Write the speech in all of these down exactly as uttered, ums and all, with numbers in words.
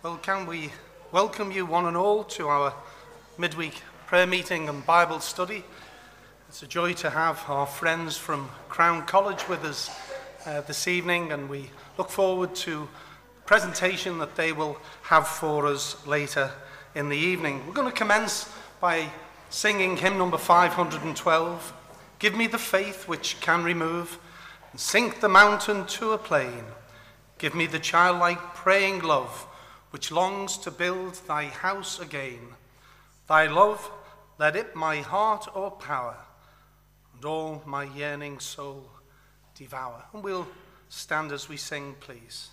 Well, can we welcome you one and all to our midweek prayer meeting and Bible study. It's a joy to have our friends from Crown College with us uh, this evening, and we look forward to the presentation that they will have for us later in the evening. We're going to commence by singing hymn number five hundred twelve, Give Me the Faith Which Can Remove and Sink the Mountain to a Plain. Give me the childlike praying love which longs to build thy house again. Thy love, let it my heart o'erpower, and all my yearning soul devour. And we'll stand as we sing, please.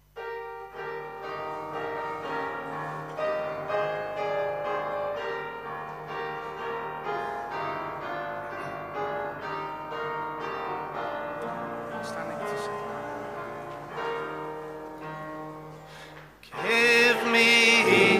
Standing to sing. Give me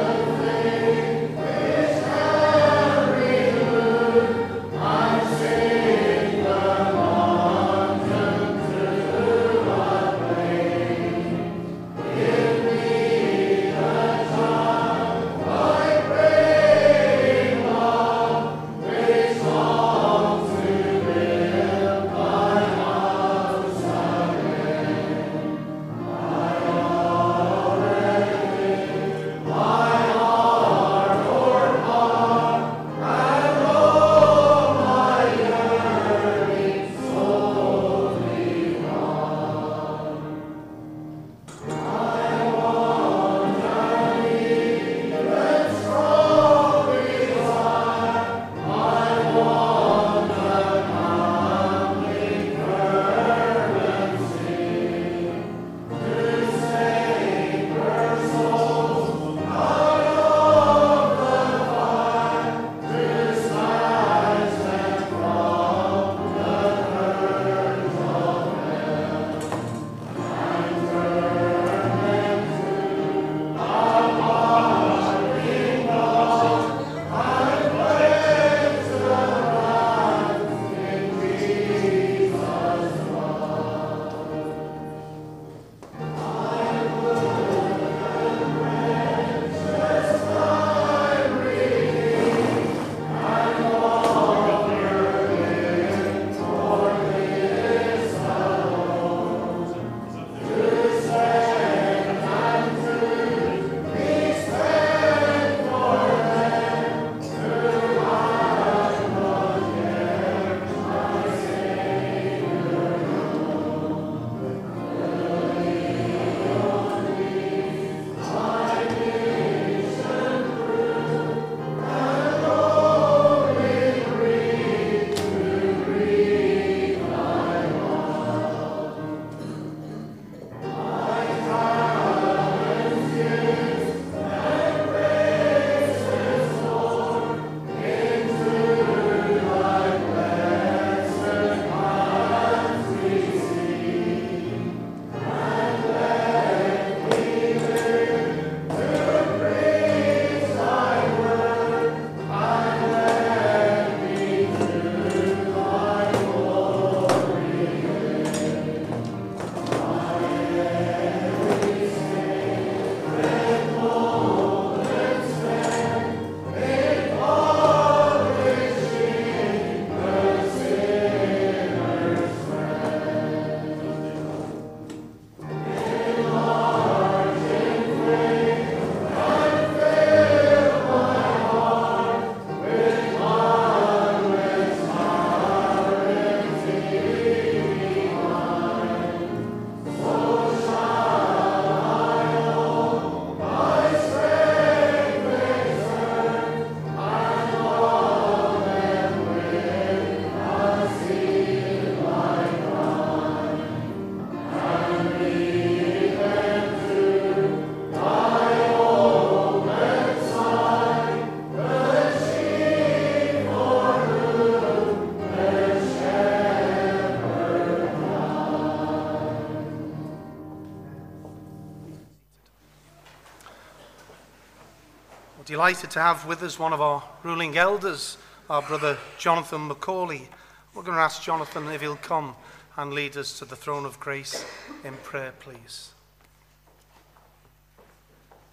delighted to have with us one of our ruling elders, our brother Jonathan Macaulay. We're going to ask Jonathan if he'll come and lead us to the throne of grace in prayer, please.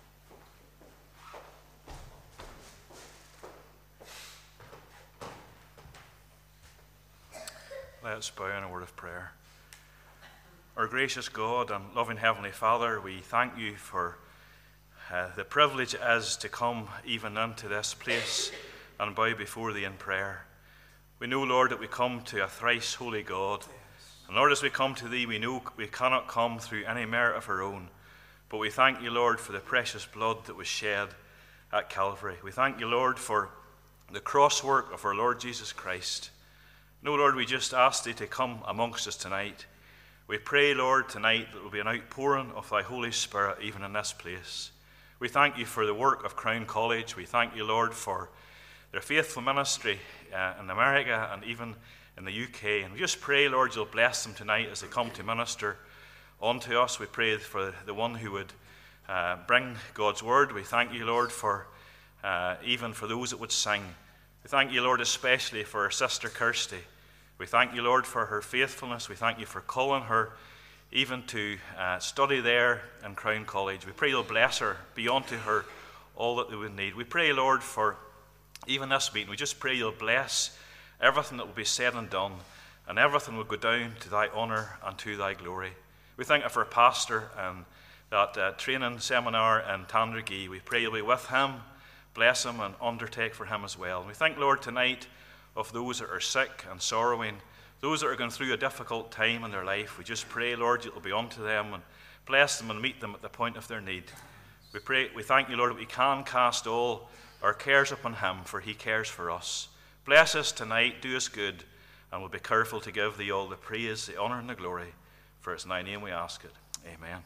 Let us bow in a word of prayer. Our gracious God and loving Heavenly Father, we thank you for uh, the privilege it is to come even into this place and bow before thee in prayer. We know, Lord, that we come to a thrice holy God. And Lord, as we come to thee, we know we cannot come through any merit of our own. But we thank you, Lord, for the precious blood that was shed at Calvary. We thank you, Lord, for the cross work of our Lord Jesus Christ. No, Lord, we just ask thee to come amongst us tonight. We pray, Lord, tonight that there will be an outpouring of thy Holy Spirit even in this place. We thank you for the work of Crown College. We thank you, Lord, for their faithful ministry uh, in America and even in the U K. And we just pray, Lord, you'll bless them tonight as they come to minister unto us. We pray for the one who would uh, bring God's word. We thank you, Lord, for uh, even for those that would sing. We thank you, Lord, especially for our sister Kirsty. We thank you, Lord, for her faithfulness. We thank you for calling her even to uh, study there in Crown College. We pray you'll bless her, be unto her all that they would need. We pray, Lord, for even this meeting. We just pray you'll bless everything that will be said and done, and everything will go down to thy honour and to thy glory. We thank you for a pastor and that uh, training seminar in Tandragee. We pray you'll be with him, bless him, and undertake for him as well. And we thank, Lord, tonight of those that are sick and sorrowing, those that are going through a difficult time in their life. We just pray, Lord, you'll be unto them and bless them and meet them at the point of their need. We pray, we thank you, Lord, that we can cast all our cares upon him, for he cares for us. Bless us tonight, do us good, and we'll be careful to give thee all the praise, the honour, and the glory. For it's in thy name we ask it. Amen.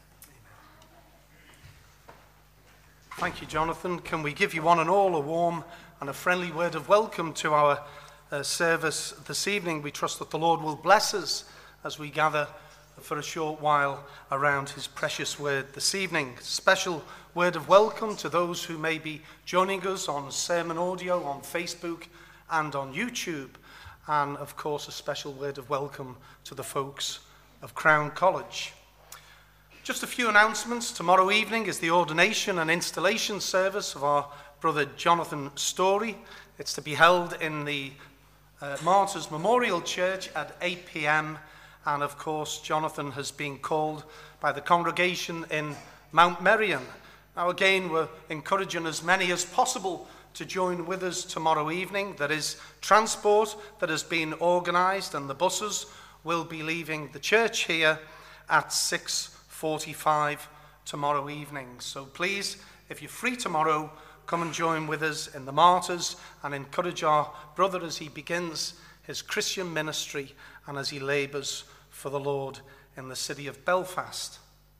Thank you, Jonathan. Can we give you one and all a warm and a friendly word of welcome to our uh, service this evening? We trust that the Lord will bless us as we gather for a short while around his precious word this evening. Special word of welcome to those who may be joining us on sermon audio, on Facebook and on YouTube. And of course, a special word of welcome to the folks of Crown College. Just a few announcements. Tomorrow evening is the ordination and installation service of our brother Jonathan Story. It's to be held in the uh, Martyrs Memorial Church at eight p.m. And of course, Jonathan has been called by the congregation in Mount Merion. Now again, we're encouraging as many as possible to join with us tomorrow evening. There is transport that has been organised, and the buses will be leaving the church here at six forty-five tomorrow evening. So please, if you're free tomorrow, come and join with us in the Martyrs and encourage our brother as he begins his Christian ministry and as he labours for the Lord in the city of Belfast.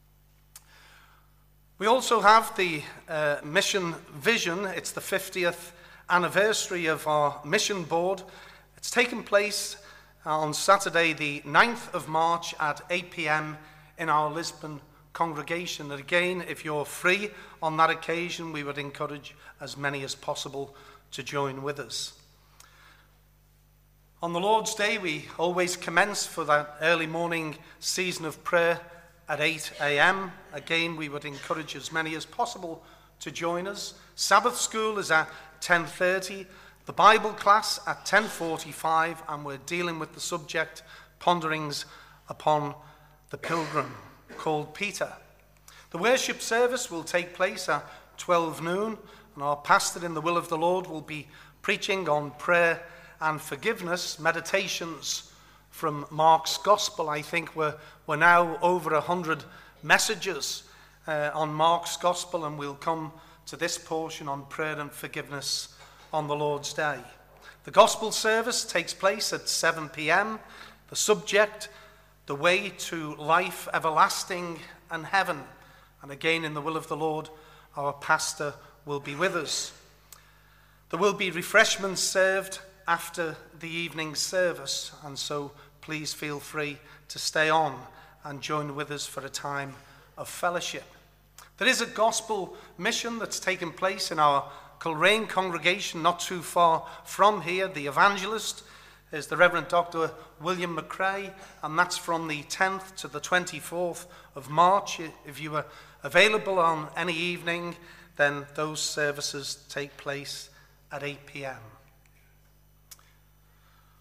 We also have the uh, mission vision. It's the fiftieth anniversary of our mission board. It's taken place on Saturday the ninth of March at eight p.m. in our Lisbon congregation. And again, if you're free on that occasion, we would encourage as many as possible to join with us. On the Lord's Day, we always commence for that early morning season of prayer at eight a.m. Again, we would encourage as many as possible to join us. Sabbath school is at ten thirty, the Bible class at ten forty-five, and we're dealing with the subject Ponderings upon the Pilgrim called Peter. The worship service will take place at twelve noon, and our pastor in the will of the Lord will be preaching on prayer and forgiveness, meditations from Mark's Gospel. I think we're, we're now over a hundred messages uh, on Mark's Gospel, and we'll come to this portion on prayer and forgiveness on the Lord's Day. The Gospel service takes place at seven p.m. The subject, the way to life everlasting and heaven. And again, in the will of the Lord, our pastor will be with us. There will be refreshments served after the evening service, and so please feel free to stay on and join with us for a time of fellowship. There is a gospel mission that's taken place in our Kilrain congregation not too far from here. The evangelist is the Reverend Doctor William McCrae, and that's from the tenth to the twenty-fourth of March. If you are available on any evening, then those services take place at eight p.m.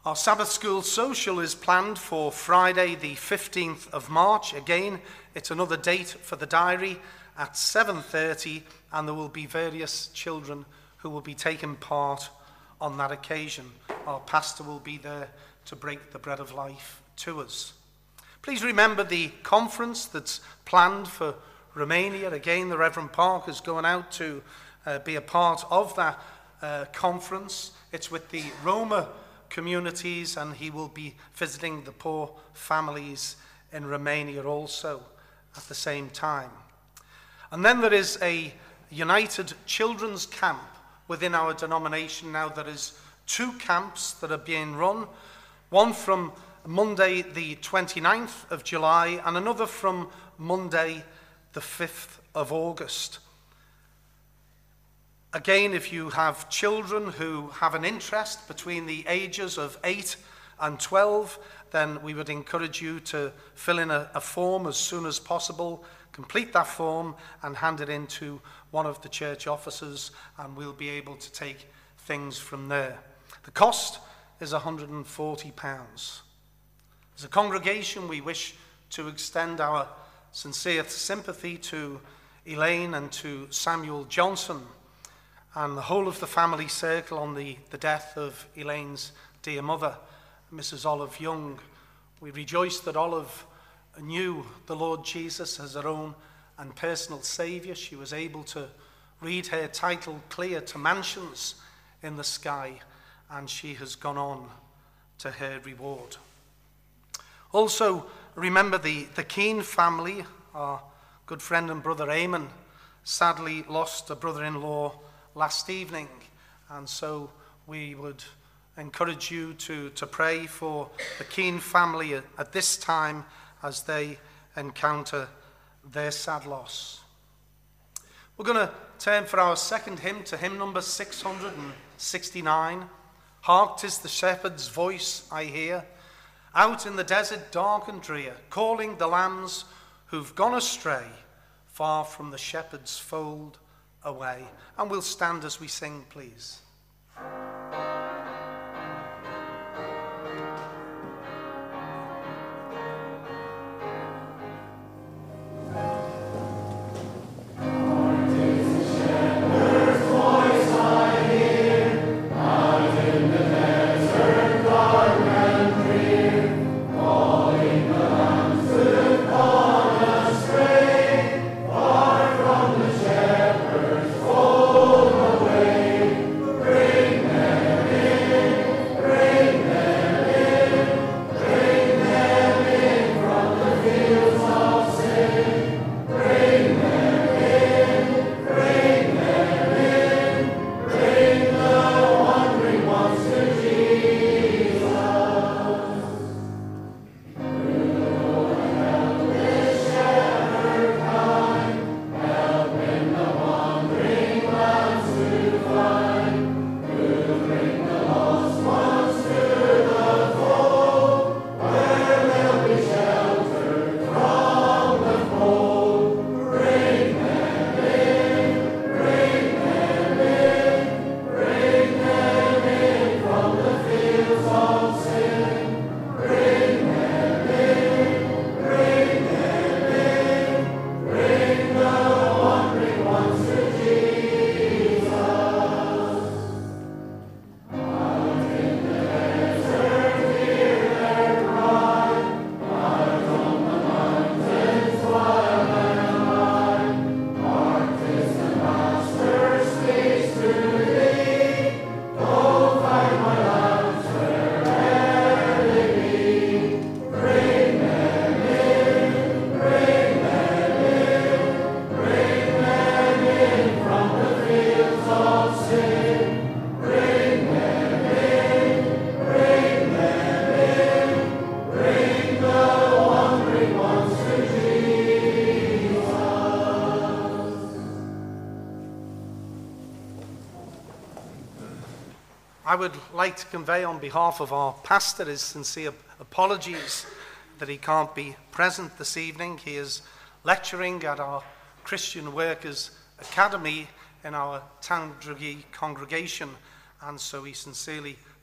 Our Sabbath School Social is planned for Friday the fifteenth of March. Again, it's another date for the diary at seven thirty, and there will be various children who will be taking part on that occasion. Our pastor will be there to break the bread of life to us. Please remember the conference that's planned for Romania. Again, the Reverend Park is going out to uh, be a part of that uh, conference. It's with the Roma communities, and he will be visiting the poor families in Romania also at the same time. And then there is a United Children's Camp within our denomination now. There is two camps that are being run, one from Monday the twenty-ninth of July and another from Monday the fifth of August. Again, if you have children who have an interest between the ages of eight and twelve, then we would encourage you to fill in a, a form as soon as possible, complete that form and hand it in to one of the church officers, and we'll be able to take things from there. The cost is one hundred and forty pounds. As a congregation, we wish to extend our sincere sympathy to Elaine and to Samuel Johnson and the whole of the family circle on the, the death of Elaine's dear mother, Missus Olive Young. We rejoice that Olive knew the Lord Jesus as her own and personal Saviour. She was able to read her title clear to mansions in the sky, and she has gone on to her reward. Also, remember the, the Keane family. Our good friend and brother Eamon sadly lost a brother-in-law last evening, and so we would encourage you to, to pray for the Keane family at, at this time as they encounter their sad loss. We're going to turn for our second hymn to hymn number six hundred sixty-nine. Hark, 'tis the shepherd's voice I hear, out in the desert dark and drear, calling the lambs who've gone astray, far from the shepherd's fold away. And we'll stand as we sing, please. I would like to convey on behalf of our pastor his sincere apologies that he can't be present this evening. He is lecturing at our Christian Workers Academy in our Town Druggy congregation, and so he sincerely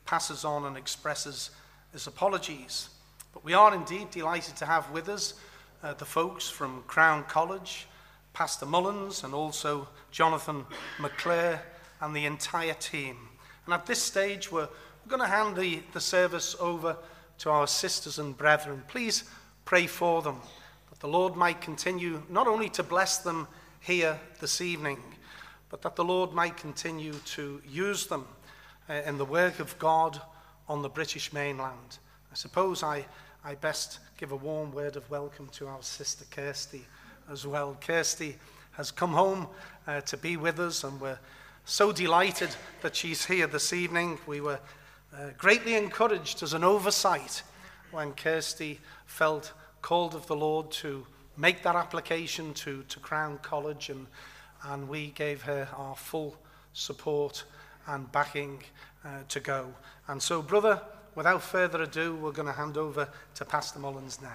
passes on and expresses his apologies. But we are indeed delighted to have with us uh, the folks from Crown College, Pastor Mullins, and also Jonathan McClare and the entire team. And at this stage, we're, we're going to hand the, the service over to our sisters and brethren. Please pray for them, that the Lord might continue not only to bless them here this evening, but that the Lord might continue to use them uh, in the work of God on the British mainland. I suppose I, I best give a warm word of welcome to our sister Kirsty as well. Kirsty has come home uh, to be with us, and we're so delighted that she's here this evening. We were uh, greatly encouraged as an oversight when Kirsty felt called of the Lord to make that application to, to Crown College, and, and we gave her our full support and backing uh, to go. And so, brother, without further ado, we're going to hand over to Pastor Mullins now.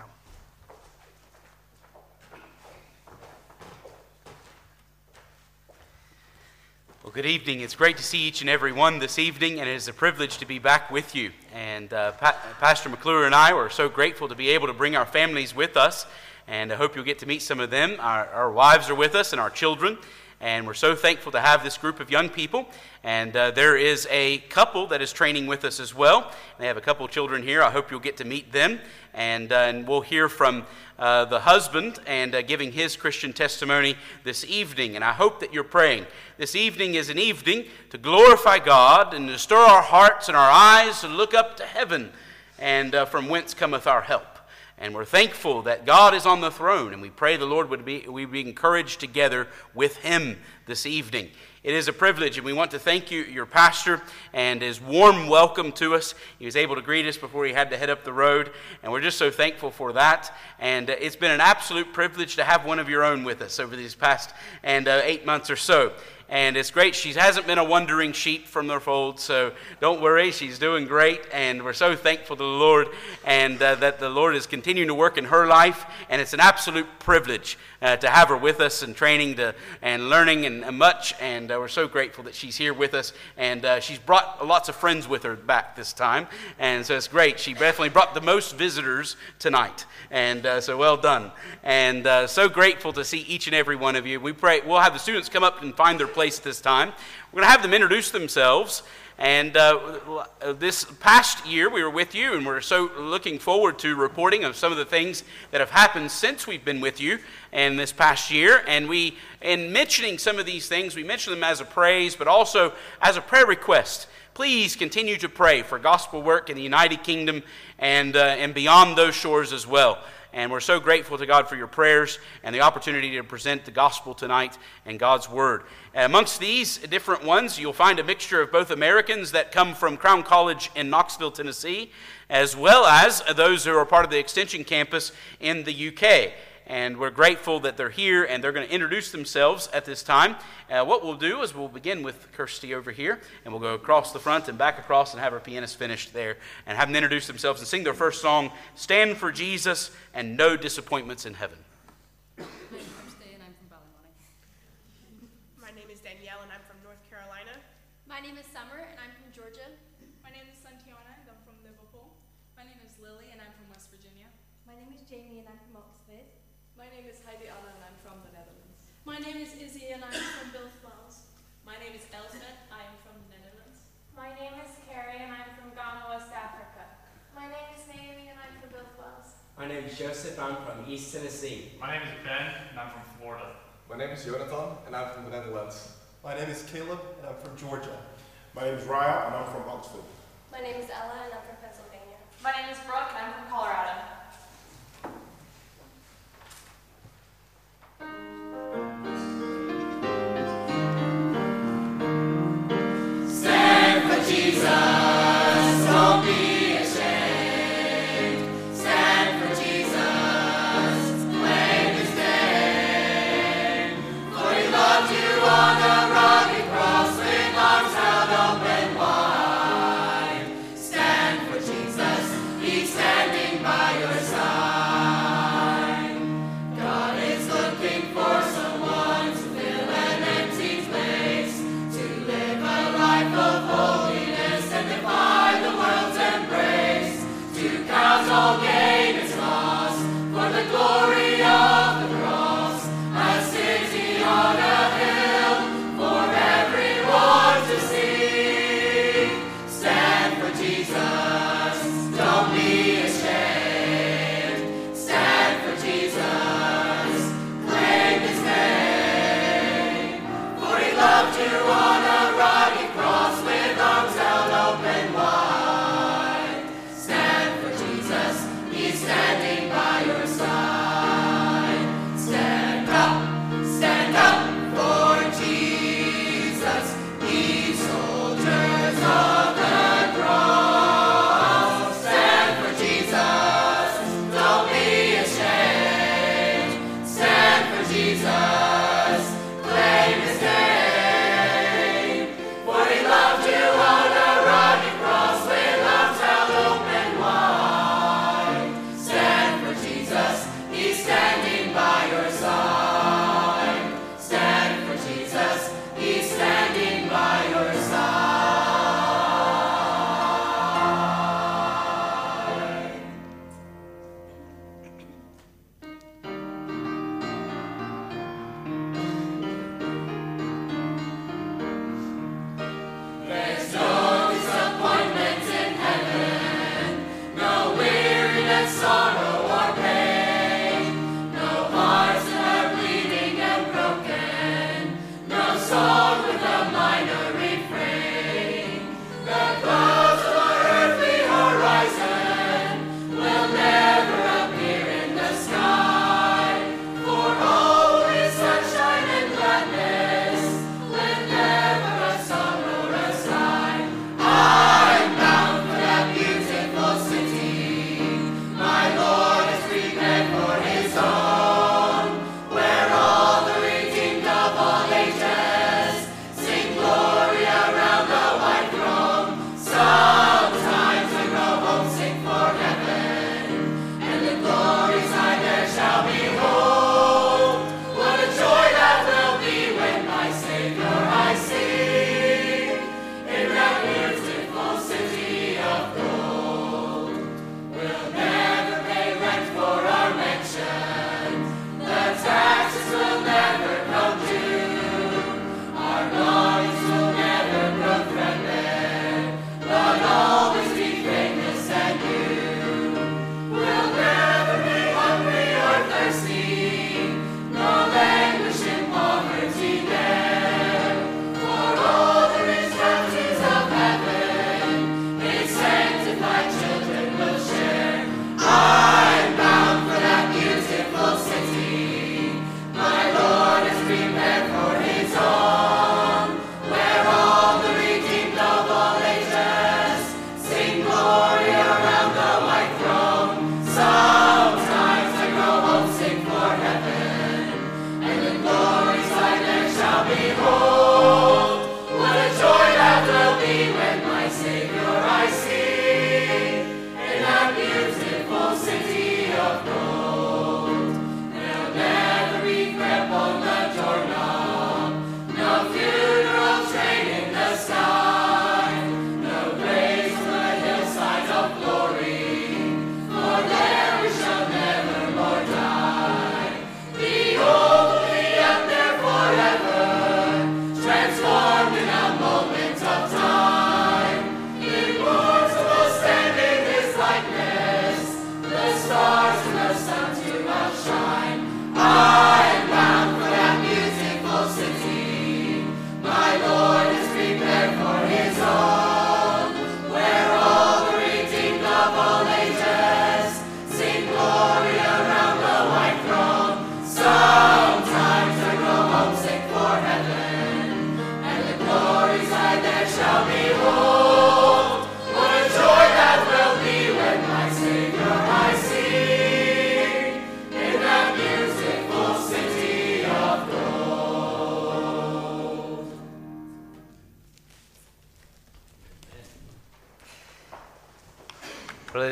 Well, good evening. It's great to see each and every one this evening, and it is a privilege to be back with you. And uh, pa- Pastor McClure and I were so grateful to be able to bring our families with us, and I hope you'll get to meet some of them. Our, our wives are with us and our children, and we're so thankful to have this group of young people. And uh, there is a couple that is training with us as well. They have a couple of children here. I hope you'll get to meet them, and, uh, and we'll hear from uh, the husband and uh, giving his Christian testimony this evening. And I hope that you're praying. This evening is an evening to glorify God and to stir our hearts and our eyes to look up to heaven, and uh, from whence cometh our help. And we're thankful that God is on the throne, and we pray the Lord would be, we be encouraged together with him this evening. It is a privilege, and we want to thank you, your pastor, and his warm welcome to us. He was able to greet us before he had to head up the road, and we're just so thankful for that. And uh, it's been an absolute privilege to have one of your own with us over these past and uh, eight months or so. And it's great. She hasn't been a wandering sheep from their fold, so don't worry. She's doing great, and we're so thankful to the Lord, and uh, that the Lord is continuing to work in her life. And it's an absolute privilege uh, to have her with us and training to, and learning and, and much. And uh, we're so grateful that she's here with us. And uh, she's brought lots of friends with her back this time, and so it's great. She definitely brought the most visitors tonight, and uh, so well done. And uh, so grateful to see each and every one of you. We pray we'll have the students come up and find their place this time. We're going to have them introduce themselves. And uh, this past year we were with you, and we're so looking forward to reporting of some of the things that have happened since we've been with you and this past year. And we, in mentioning some of these things, we mention them as a praise, but also as a prayer request. Please continue to pray for gospel work in the United Kingdom and uh, and beyond those shores as well. And we're so grateful to God for your prayers and the opportunity to present the gospel tonight and God's word. And amongst these different ones, you'll find a mixture of both Americans that come from Crown College in Knoxville, Tennessee, as well as those who are part of the Extension campus in the U K. And we're grateful that they're here, and they're going to introduce themselves at this time. Uh, what we'll do is we'll begin with Kirsty over here, and we'll go across the front and back across and have our pianist finished there, and have them introduce themselves and sing their first song, Stand for Jesus and No Disappointments in Heaven. My name is Kirsty, and I'm from Ballymoney. My name is Danielle, and I'm from North Carolina. My name is Summer, and I'm from Georgia. My name is Santiana, and I'm from Liverpool. My name is Lily, and I'm from West Virginia. My name is Jamie, and I'm from Oxford. My name is Heidi Anna, and I'm from the Netherlands. My name is Izzy, and I'm from Belfast. My name is Elspeth. I am from the Netherlands. My name is Carrie, and I'm from Ghana, West Africa. My name is Naomi, and I'm from Belfast. My name is Joseph. I'm from East Tennessee. My name is Ben, and I'm from Florida. My name is Jonathan, and I'm from the Netherlands. My name is Caleb, and I'm from Georgia. My name is Raya, and I'm from Oxford. My name is Ella, and I'm from Pennsylvania. My name is Brooke, and I'm from Colorado. Stand for Jesus, don't be ashamed. Stand for Jesus, claim His name. For He loved you on the rugged cross with arms held open wide. Stand for Jesus, He's standing by your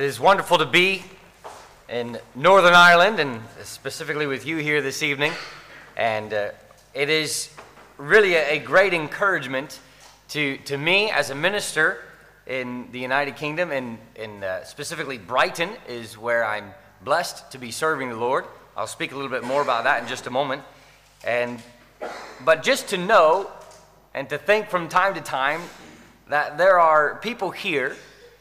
is wonderful to be in Northern Ireland, and specifically with you here this evening. And uh, it is really a, a great encouragement to, to me as a minister in the United Kingdom, and in uh, specifically Brighton is where I'm blessed to be serving the Lord. I'll speak a little bit more about that in just a moment. And but just to know and to think from time to time that there are people here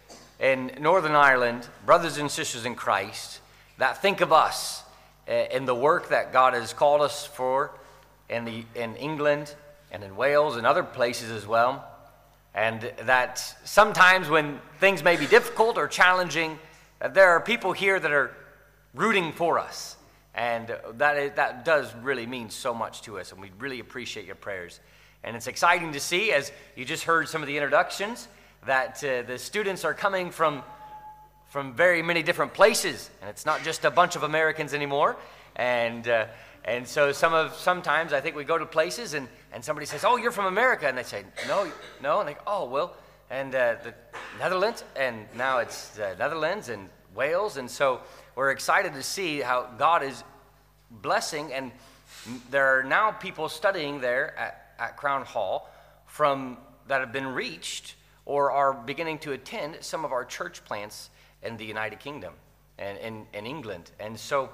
in Northern Ireland, brothers and sisters in Christ, that think of us uh, in the work that God has called us for in the in England and in Wales and other places as well. And that sometimes when things may be difficult or challenging, that there are people here that are rooting for us. And that is, that does really mean so much to us, and we really appreciate your prayers. And it's exciting to see, as you just heard some of the introductions, that uh, the students are coming from from very many different places, and it's not just a bunch of Americans anymore. And uh, and so some of sometimes I think we go to places and, and somebody says, "Oh, you're from America," and they say, "No, no," and they go, "Oh, well," and uh, the Netherlands, and now it's uh, Netherlands and Wales, and so we're excited to see how God is blessing, and there are now people studying there at, at Crown Hall from that have been reached or are beginning to attend some of our church plants in the United Kingdom and in, in England. And so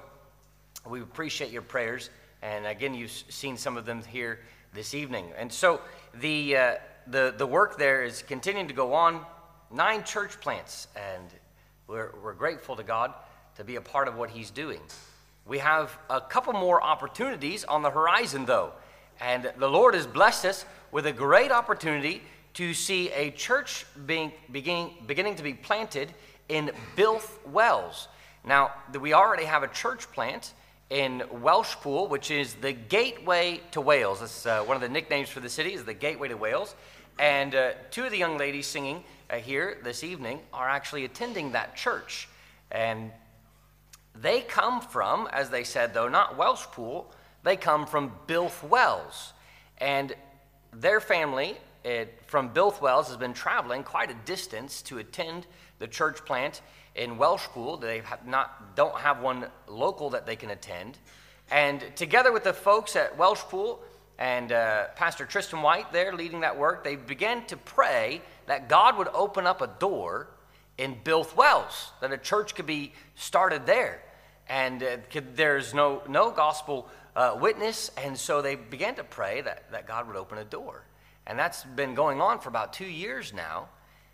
we appreciate your prayers, and again, you've seen some of them here this evening. And so the uh, the the work there is continuing to go on. Nine church plants, and we're we're grateful to God to be a part of what he's doing. We have a couple more opportunities on the horizon, though, and the Lord has blessed us with a great opportunity to see a church being beginning, beginning to be planted in Bilth Wells. Now, we already have a church plant in Welshpool, which is the gateway to Wales. That's uh, one of the nicknames for the city, is the gateway to Wales. And uh, two of the young ladies singing uh, here this evening are actually attending that church. And they come from, as they said, though, not Welshpool, they come from Bilth Wells. And their family it, from Bilth Wells has been traveling quite a distance to attend the church plant in Welshpool. They have not, don't have one local that they can attend. And together with the folks at Welshpool and uh, Pastor Tristan White there leading that work, they began to pray that God would open up a door in Bilth Wells, that a church could be started there. And uh, could, there's no no gospel uh, witness, and so they began to pray that, that God would open a door. And that's been going on for about two years now,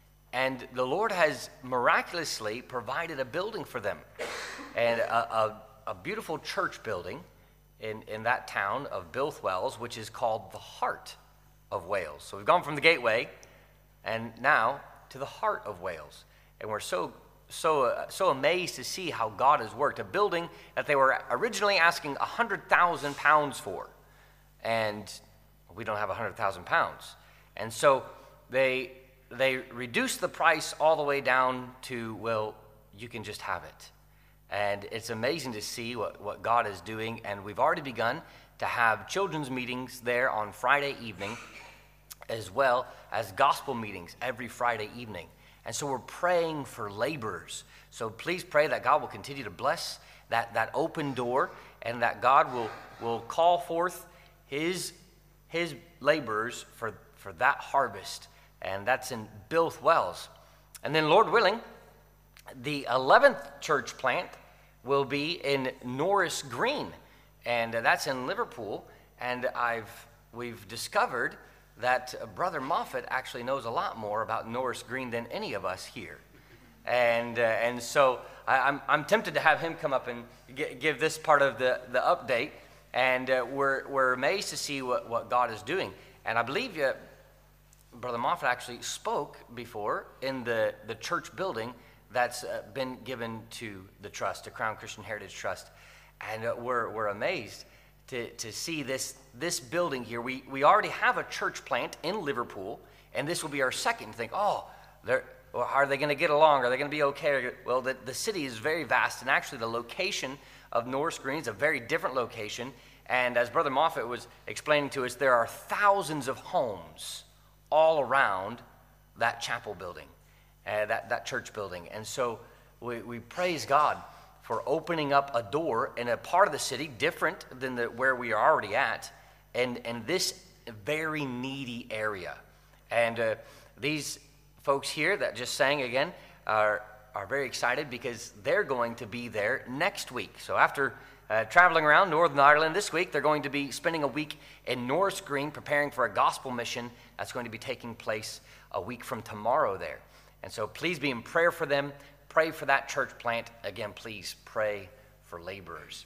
and the Lord has miraculously provided a building for them, and a, a, a beautiful church building in, in that town of Bilth Wells, which is called the Heart of Wales. So we've gone from the gateway, and now to the heart of Wales. And we're so so uh, so amazed to see how God has worked. A building that they were originally asking one hundred thousand pounds for, and we don't have one hundred thousand pounds. And so they they reduced the price all the way down to, well, you can just have it. And it's amazing to see what, what God is doing. And we've already begun to have children's meetings there on Friday evening, as well as gospel meetings every Friday evening. And so we're praying for laborers. So please pray that God will continue to bless that, that open door, and that God will, will call forth his, his laborers for, for that harvest. And that's in Bilth Wells. And then, Lord willing, the eleventh church plant will be in Norris Green. And that's in Liverpool. And I've we've discovered that Brother Moffat actually knows a lot more about Norris Green than any of us here. And uh, and so I, I'm I'm tempted to have him come up and g- give this part of the, the update. And uh, we're we're amazed to see what, what God is doing. And I believe uh, Brother Moffat actually spoke before in the, the church building that's uh, been given to the trust, to Crown Christian Heritage Trust. And uh, we're we're amazed to, to see this this building here. We we already have a church plant in Liverpool, and this will be our second. Think, oh, they're, well, are they going to get along? Are they going to be okay? Well, the, the city is very vast, and actually the location of Norris Green is a very different location. And as Brother Moffat was explaining to us, there are thousands of homes all around that chapel building, uh, that, that church building. And so we, we praise God for opening up a door in a part of the city different than the, where we are already at, and, and this very needy area. And uh, these folks here that just sang again are, are very excited because they're going to be there next week. So after uh, traveling around Northern Ireland this week, they're going to be spending a week in Norris Green preparing for a gospel mission that's going to be taking place a week from tomorrow there. And so please be in prayer for them. Pray for that church plant. Again, please pray for laborers.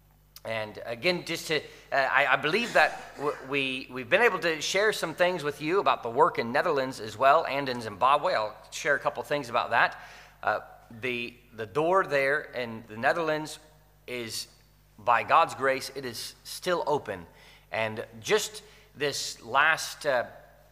And again, just to, uh, I, I believe that w- we, we've been able to share some things with you about the work in Netherlands as well and in Zimbabwe. I'll share a couple things about that. Uh, the, the door there in the Netherlands is, by God's grace, it is still open. And just this last, uh,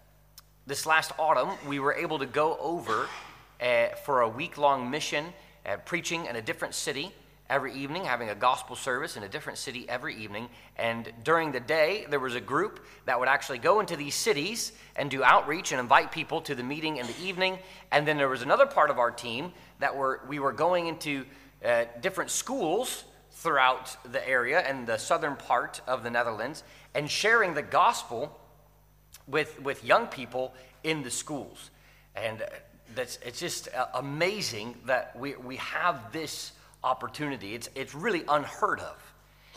this last autumn, we were able to go over uh, for a week-long mission, uh, preaching in a different city every evening, having a gospel service in a different city every evening. And during the day, there was a group that would actually go into these cities and do outreach and invite people to the meeting in the evening. And then there was another part of our team that were we were going into uh, different schools throughout the area and the southern part of the Netherlands and sharing the gospel with, with young people in the schools. And that's it's just amazing that we, we have this opportunity. It's it's really unheard of,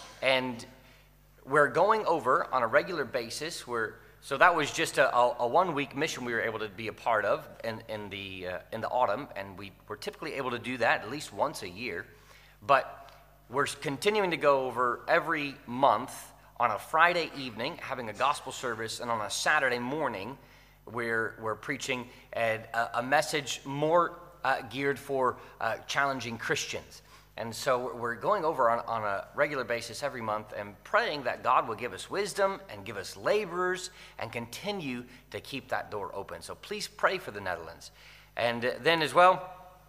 and we're going over on a regular basis. We're so that was just a, a, a one week mission we were able to be a part of in in the uh, in the autumn, and we were typically able to do that at least once a year. But we're continuing to go over every month on a Friday evening, having a gospel service, and on a Saturday morning, we're we're preaching a, a message more uh, geared for uh, challenging Christians. And so we're going over on, on a regular basis every month and praying that God will give us wisdom and give us laborers and continue to keep that door open. So please pray for the Netherlands. And then as well,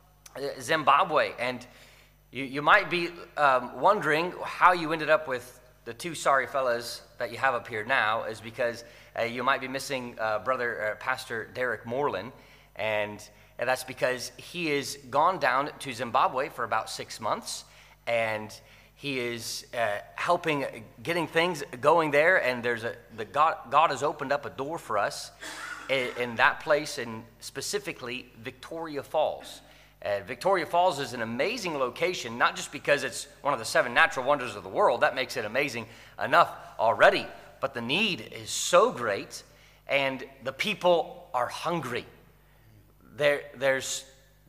Zimbabwe. And you, you might be um, wondering how you ended up with the two sorry fellas that you have up here now is because uh, you might be missing uh, brother uh, Pastor Derek Moreland. And And that's because he has gone down to Zimbabwe for about six months, and he is uh, helping, getting things going there. And there's a the God God has opened up a door for us in, in that place, and specifically Victoria Falls. Uh, Victoria Falls is an amazing location, not just because it's one of the seven natural wonders of the world. That makes it amazing enough already, but the need is so great, and the people are hungry. There, there's,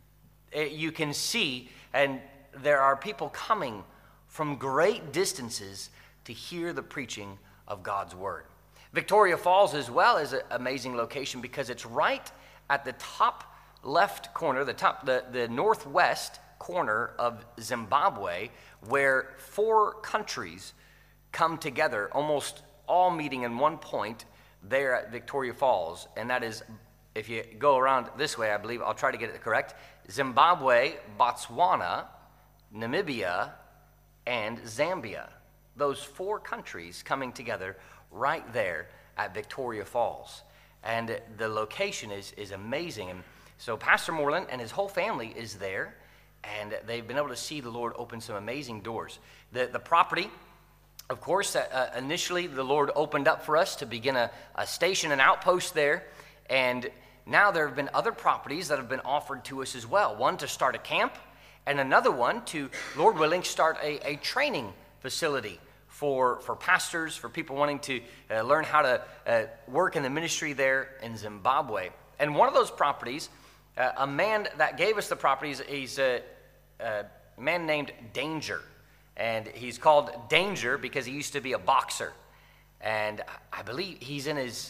you can see, and there are people coming from great distances to hear the preaching of God's word. Victoria Falls as well is an amazing location because it's right at the top left corner, the top, the, the northwest corner of Zimbabwe, where four countries come together, almost all meeting in one point there at Victoria Falls, and that is, if you go around this way, I believe, I'll try to get it correct, Zimbabwe, Botswana, Namibia, and Zambia. Those four countries coming together right there at Victoria Falls. And the location is, is amazing. And so Pastor Moreland and his whole family is there, and they've been able to see the Lord open some amazing doors. The, the property, of course, uh, initially the Lord opened up for us to begin a, a station, an outpost there, and now there have been other properties that have been offered to us as well. One to start a camp, and another one to, Lord willing, start a, a training facility for, for pastors, for people wanting to uh, learn how to uh, work in the ministry there in Zimbabwe. And one of those properties, uh, a man that gave us the properties, he's a, a man named Danger. And he's called Danger because he used to be a boxer. And I believe he's in his...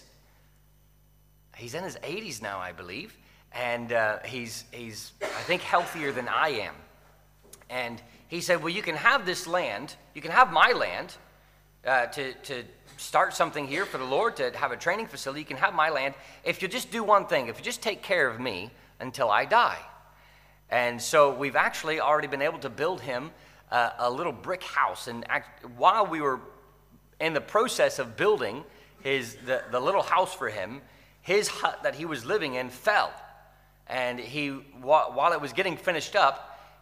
He's in his eighties now, I believe, and uh, he's, he's, I think, healthier than I am. And he said, well, you can have this land, you can have my land uh, to, to start something here for the Lord, to have a training facility. You can have my land if you just do one thing, if you just take care of me until I die. And so we've actually already been able to build him uh, a little brick house. And act, while we were in the process of building his the, the little house for him, his hut that he was living in fell, and he, while it was getting finished up,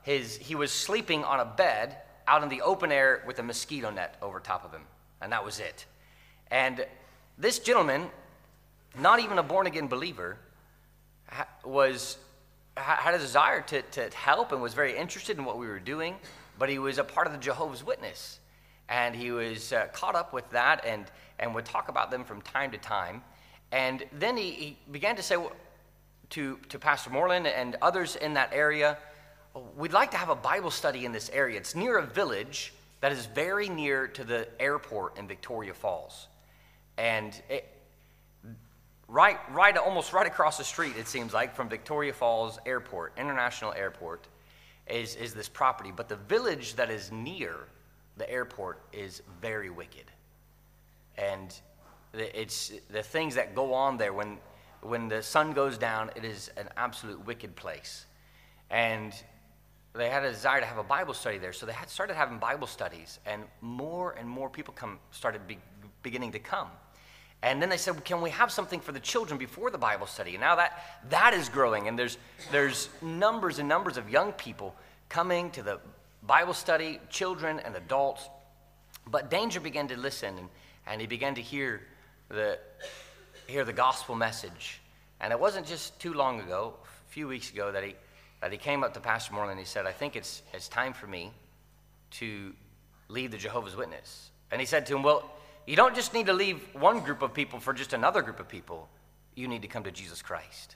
his, he was sleeping on a bed out in the open air with a mosquito net over top of him, and that was it. And this gentleman, not even a born-again believer, ha- was had a desire to, to help and was very interested in what we were doing, but he was a part of the Jehovah's Witness. And he was uh, caught up with that and, and would talk about them from time to time. And then he, he began to say to, to Pastor Moreland and others in that area, we'd like to have a Bible study in this area. It's near a village that is very near to the airport in Victoria Falls. And it, right, right, almost right across the street, it seems like, from Victoria Falls Airport, International Airport, is, is this property. But the village that is near the airport is very wicked. And it's the things that go on there when, when the sun goes down, it is an absolute wicked place. And they had a desire to have a Bible study there, so they had started having Bible studies, and more and more people come started be, beginning to come. And then they said, well, can we have something for the children before the Bible study? And now that that is growing, and there's there's numbers and numbers of young people coming to the Bible study, children and adults. But Danger began to listen, and, and he began to hear the hear the gospel message. And it wasn't just too long ago, a few weeks ago, that he that he came up to Pastor Moreland and he said, I think it's it's time for me to leave the Jehovah's Witness. And he said to him, well, you don't just need to leave one group of people for just another group of people. You need to come to Jesus Christ.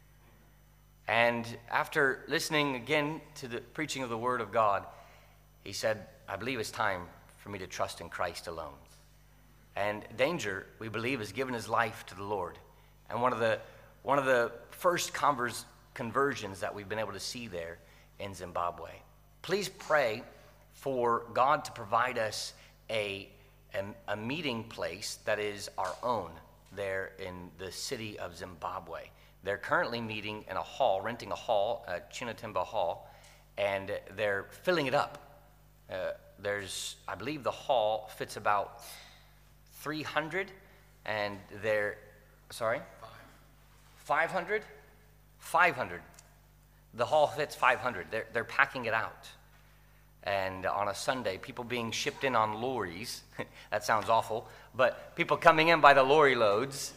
And after listening again to the preaching of the Word of God, he said, I believe it's time for me to trust in Christ alone. And Danger, we believe, has given his life to the Lord. And one of the one of the first convers, conversions that we've been able to see there in Zimbabwe. Please pray for God to provide us a, a, a meeting place that is our own there in the city of Zimbabwe. They're currently meeting in a hall, renting a hall, uh, Chinatimba Hall, and they're filling it up. Uh, there's, I believe the hall fits about three hundred, and they're, sorry? five hundred? five hundred. The hall fits five hundred. They're, they're packing it out. And on a Sunday, people being shipped in on lorries. That sounds awful. But people coming in by the lorry loads.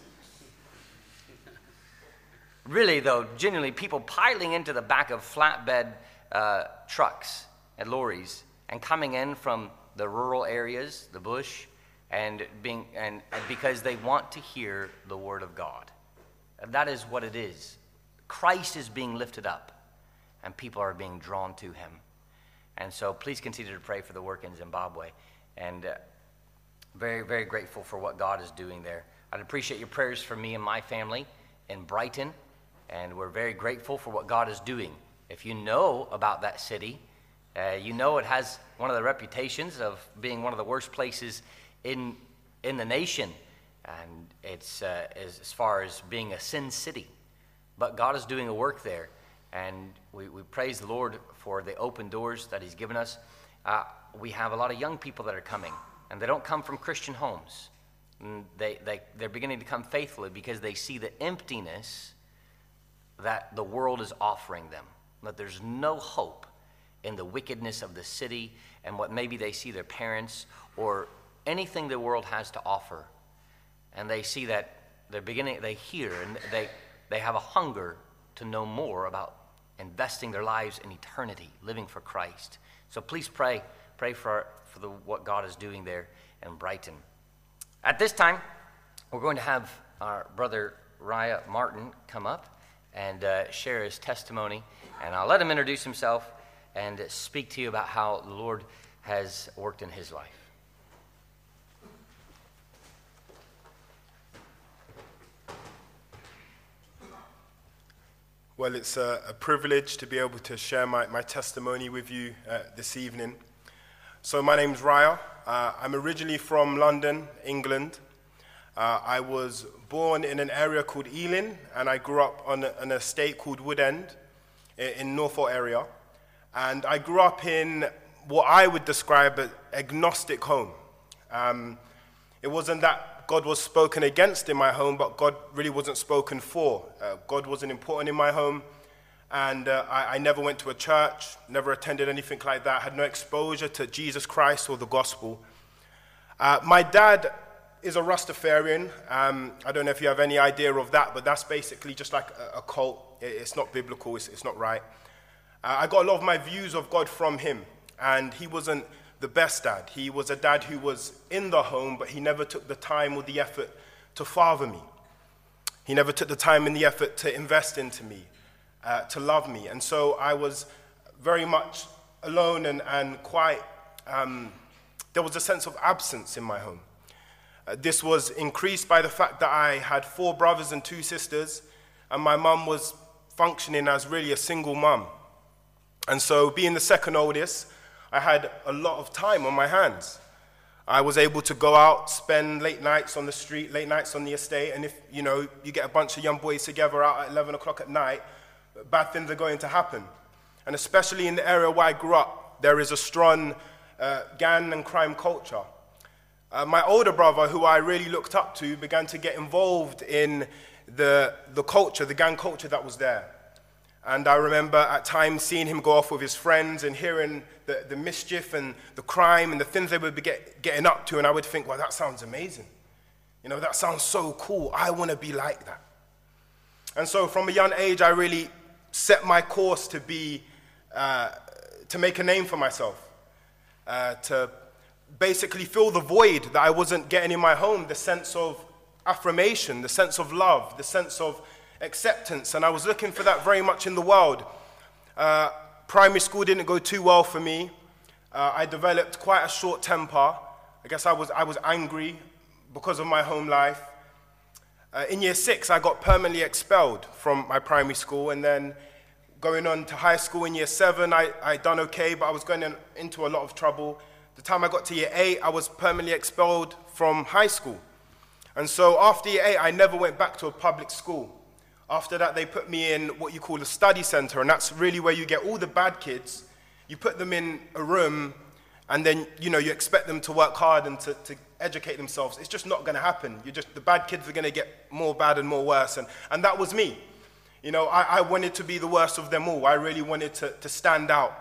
Really, though, genuinely, people piling into the back of flatbed uh, trucks and lorries and coming in from the rural areas, the bush, and being and because they want to hear the Word of God. And that is what it is. Christ is being lifted up, and people are being drawn to him. And so please continue to pray for the work in Zimbabwe. And uh, very, very grateful for what God is doing there. I'd appreciate your prayers for me and my family in Brighton. And we're very grateful for what God is doing. If you know about that city, uh, you know it has one of the reputations of being one of the worst places in, in the nation. And it's uh, as, as far as being a sin city. But God is doing a work there, and we, we praise the Lord for the open doors that he's given us. Uh, we have a lot of young people that are coming, and they don't come from Christian homes. And they, they, they're beginning to come faithfully because they see the emptiness that the world is offering them, that there's no hope in the wickedness of the city and what maybe they see their parents or anything the world has to offer. And they see that they're beginning, they hear, and they... They have a hunger to know more about investing their lives in eternity, living for Christ. So please pray, pray for, for the, what God is doing there in Brighton. At this time, we're going to have our brother Raya Martin come up and uh, share his testimony. And I'll let him introduce himself and speak to you about how the Lord has worked in his life. Well, it's a, a privilege to be able to share my, my testimony with you uh, this evening. So my name's Raya. Uh, I'm originally from London, England. Uh, I was born in an area called Ealing, and I grew up on a, an estate called Woodend in, in Norfolk area. And I grew up in what I would describe as agnostic home. Um, it wasn't that God was spoken against in my home, but God really wasn't spoken for. Uh, God wasn't important in my home. and uh, I, I never went to a church, never attended anything like that, had no exposure to Jesus Christ or the gospel. Uh, my dad is a Rastafarian. Um, I don't know if you have any idea of that, but that's basically just like a, a cult. It, it's not biblical, it's, it's not right. Uh, I got a lot of my views of God from him, and he wasn't the best dad. He was a dad who was in the home, but he never took the time or the effort to father me. He never took the time and the effort to invest into me, uh, to love me. And so I was very much alone and, and quite, um, there was a sense of absence in my home. Uh, this was increased by the fact that I had four brothers and two sisters, and my mum was functioning as really a single mum. And so being the second oldest, I had a lot of time on my hands. I was able to go out, spend late nights on the street, late nights on the estate, and if, you know, you get a bunch of young boys together out at eleven o'clock at night, bad things are going to happen. And especially in the area where I grew up, there is a strong uh, gang and crime culture. Uh, my older brother, who I really looked up to, began to get involved in the, the culture, the gang culture that was there. And I remember at times seeing him go off with his friends and hearing the, the mischief and the crime and the things they would be get, getting up to, and I would think, well, that sounds amazing. You know, that sounds so cool. I want to be like that. And so from a young age, I really set my course to be, uh, to make a name for myself, uh, to basically fill the void that I wasn't getting in my home, the sense of affirmation, the sense of love, the sense of acceptance, and I was looking for that very much in the world. Uh, primary school didn't go too well for me. Uh, I developed quite a short temper. I guess I was, I was angry because of my home life. Uh, in year six, I got permanently expelled from my primary school, and then going on to high school in year seven, I, I done okay, but I was going in, into a lot of trouble. The time I got to year eight, I was permanently expelled from high school. And so after year eight, I never went back to a public school. After that, they put me in what you call a study center, and that's really where you get all the bad kids. You put them in a room, and then, you know, you expect them to work hard and to, to educate themselves. It's just not going to happen. You just, the bad kids are going to get more bad and more worse, and, and that was me. You know, I, I wanted to be the worst of them all. I really wanted to, to stand out.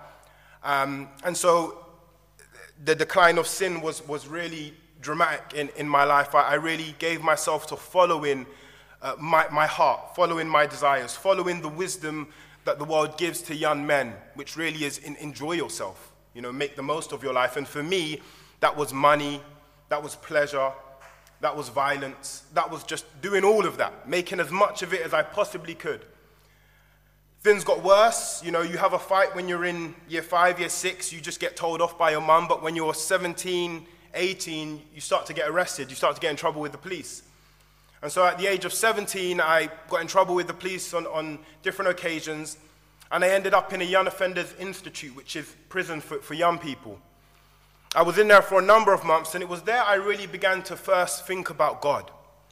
Um, and so the decline of sin was, was really dramatic in, in my life. I, I really gave myself to following Uh, my, my heart, following my desires, following the wisdom that the world gives to young men, which really is in, enjoy yourself, you know, make the most of your life. And for me, that was money, that was pleasure, that was violence, that was just doing all of that, making as much of it as I possibly could. Things got worse. You know, you have a fight when you're in year five, year six, you just get told off by your mum, but when you're seventeen, eighteen, you start to get arrested, you start to get in trouble with the police. And so at the age of seventeen, I got in trouble with the police on, on different occasions, and I ended up in a Young Offenders Institute, which is prison for, for young people. I was in there for a number of months, and it was there I really began to first think about God.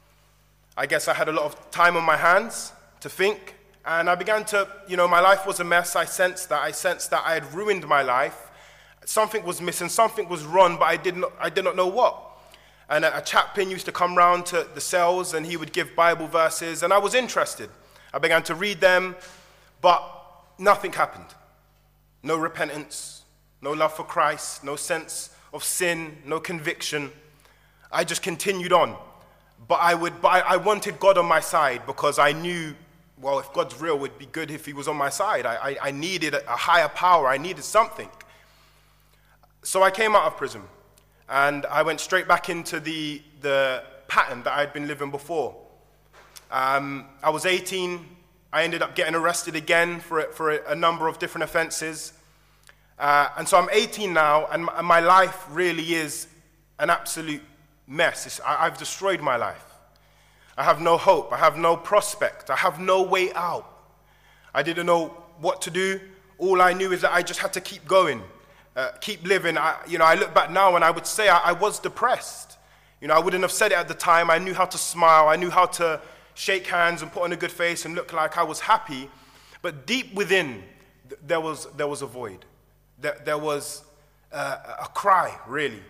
I guess I had a lot of time on my hands to think, and I began to, you know, my life was a mess. I sensed that. I sensed that I had ruined my life. Something was missing, something was wrong, but I did not, I did not know what. And a chaplain used to come round to the cells, and he would give Bible verses, and I was interested. I began to read them, but nothing happened. No repentance, no love for Christ, no sense of sin, no conviction. I just continued on. But I would, but I, I wanted God on my side, because I knew, well, if God's real, it would be good if he was on my side. I, I, I needed a, a higher power. I needed something. So I came out of prison. And I went straight back into the, the pattern that I'd been living before. Um, I was eighteen. I ended up getting arrested again for, for a, a number of different offenses. Uh, and so I'm eighteen now, and my, my life really is an absolute mess. It's, I, I've destroyed my life. I have no hope. I have no prospect. I have no way out. I didn't know what to do. All I knew is that I just had to keep going. Uh, keep living. I, you know, I look back now and I would say I, I was depressed. You know, I wouldn't have said it at the time. I knew how to smile. I knew how to shake hands and put on a good face and look like I was happy. But deep within, th- there was there was a void. There, there was uh, a cry, really.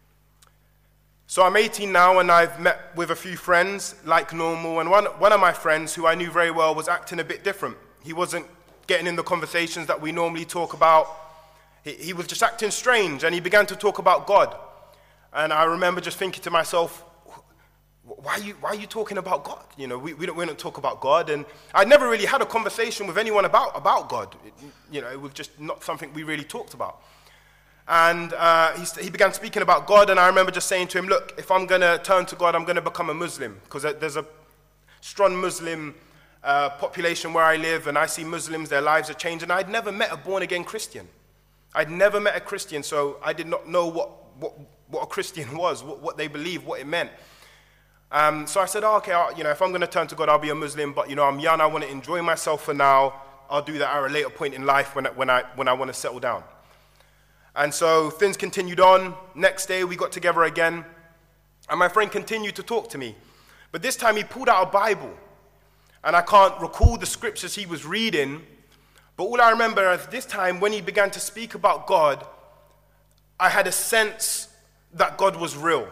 So I'm eighteen now, and I've met with a few friends, like normal. And one one of my friends, who I knew very well, was acting a bit different. He wasn't getting in the conversations that we normally talk about. He, he was just acting strange, and he began to talk about God. And I remember just thinking to myself, why are you, why are you talking about God? You know, we, we, don't, we don't talk about God. And I'd never really had a conversation with anyone about, about God. It, you know, it was just not something we really talked about. And uh, he, he began speaking about God, and I remember just saying to him, look, if I'm going to turn to God, I'm going to become a Muslim, because there's a strong Muslim uh, population where I live, and I see Muslims, their lives are changing. I'd never met a born-again Christian. I'd never met a Christian, so I did not know what, what, what a Christian was, what, what they believed, what it meant. Um, so I said, oh, okay, I'll, you know, if I'm going to turn to God, I'll be a Muslim, but, you know, I'm young, I want to enjoy myself for now. I'll do that at a later point in life when, when, I, when I want to settle down. And so things continued on. Next day, we got together again, and my friend continued to talk to me. But this time, he pulled out a Bible, and I can't recall the scriptures he was reading, but all I remember is this time, when he began to speak about God, I had a sense that God was real.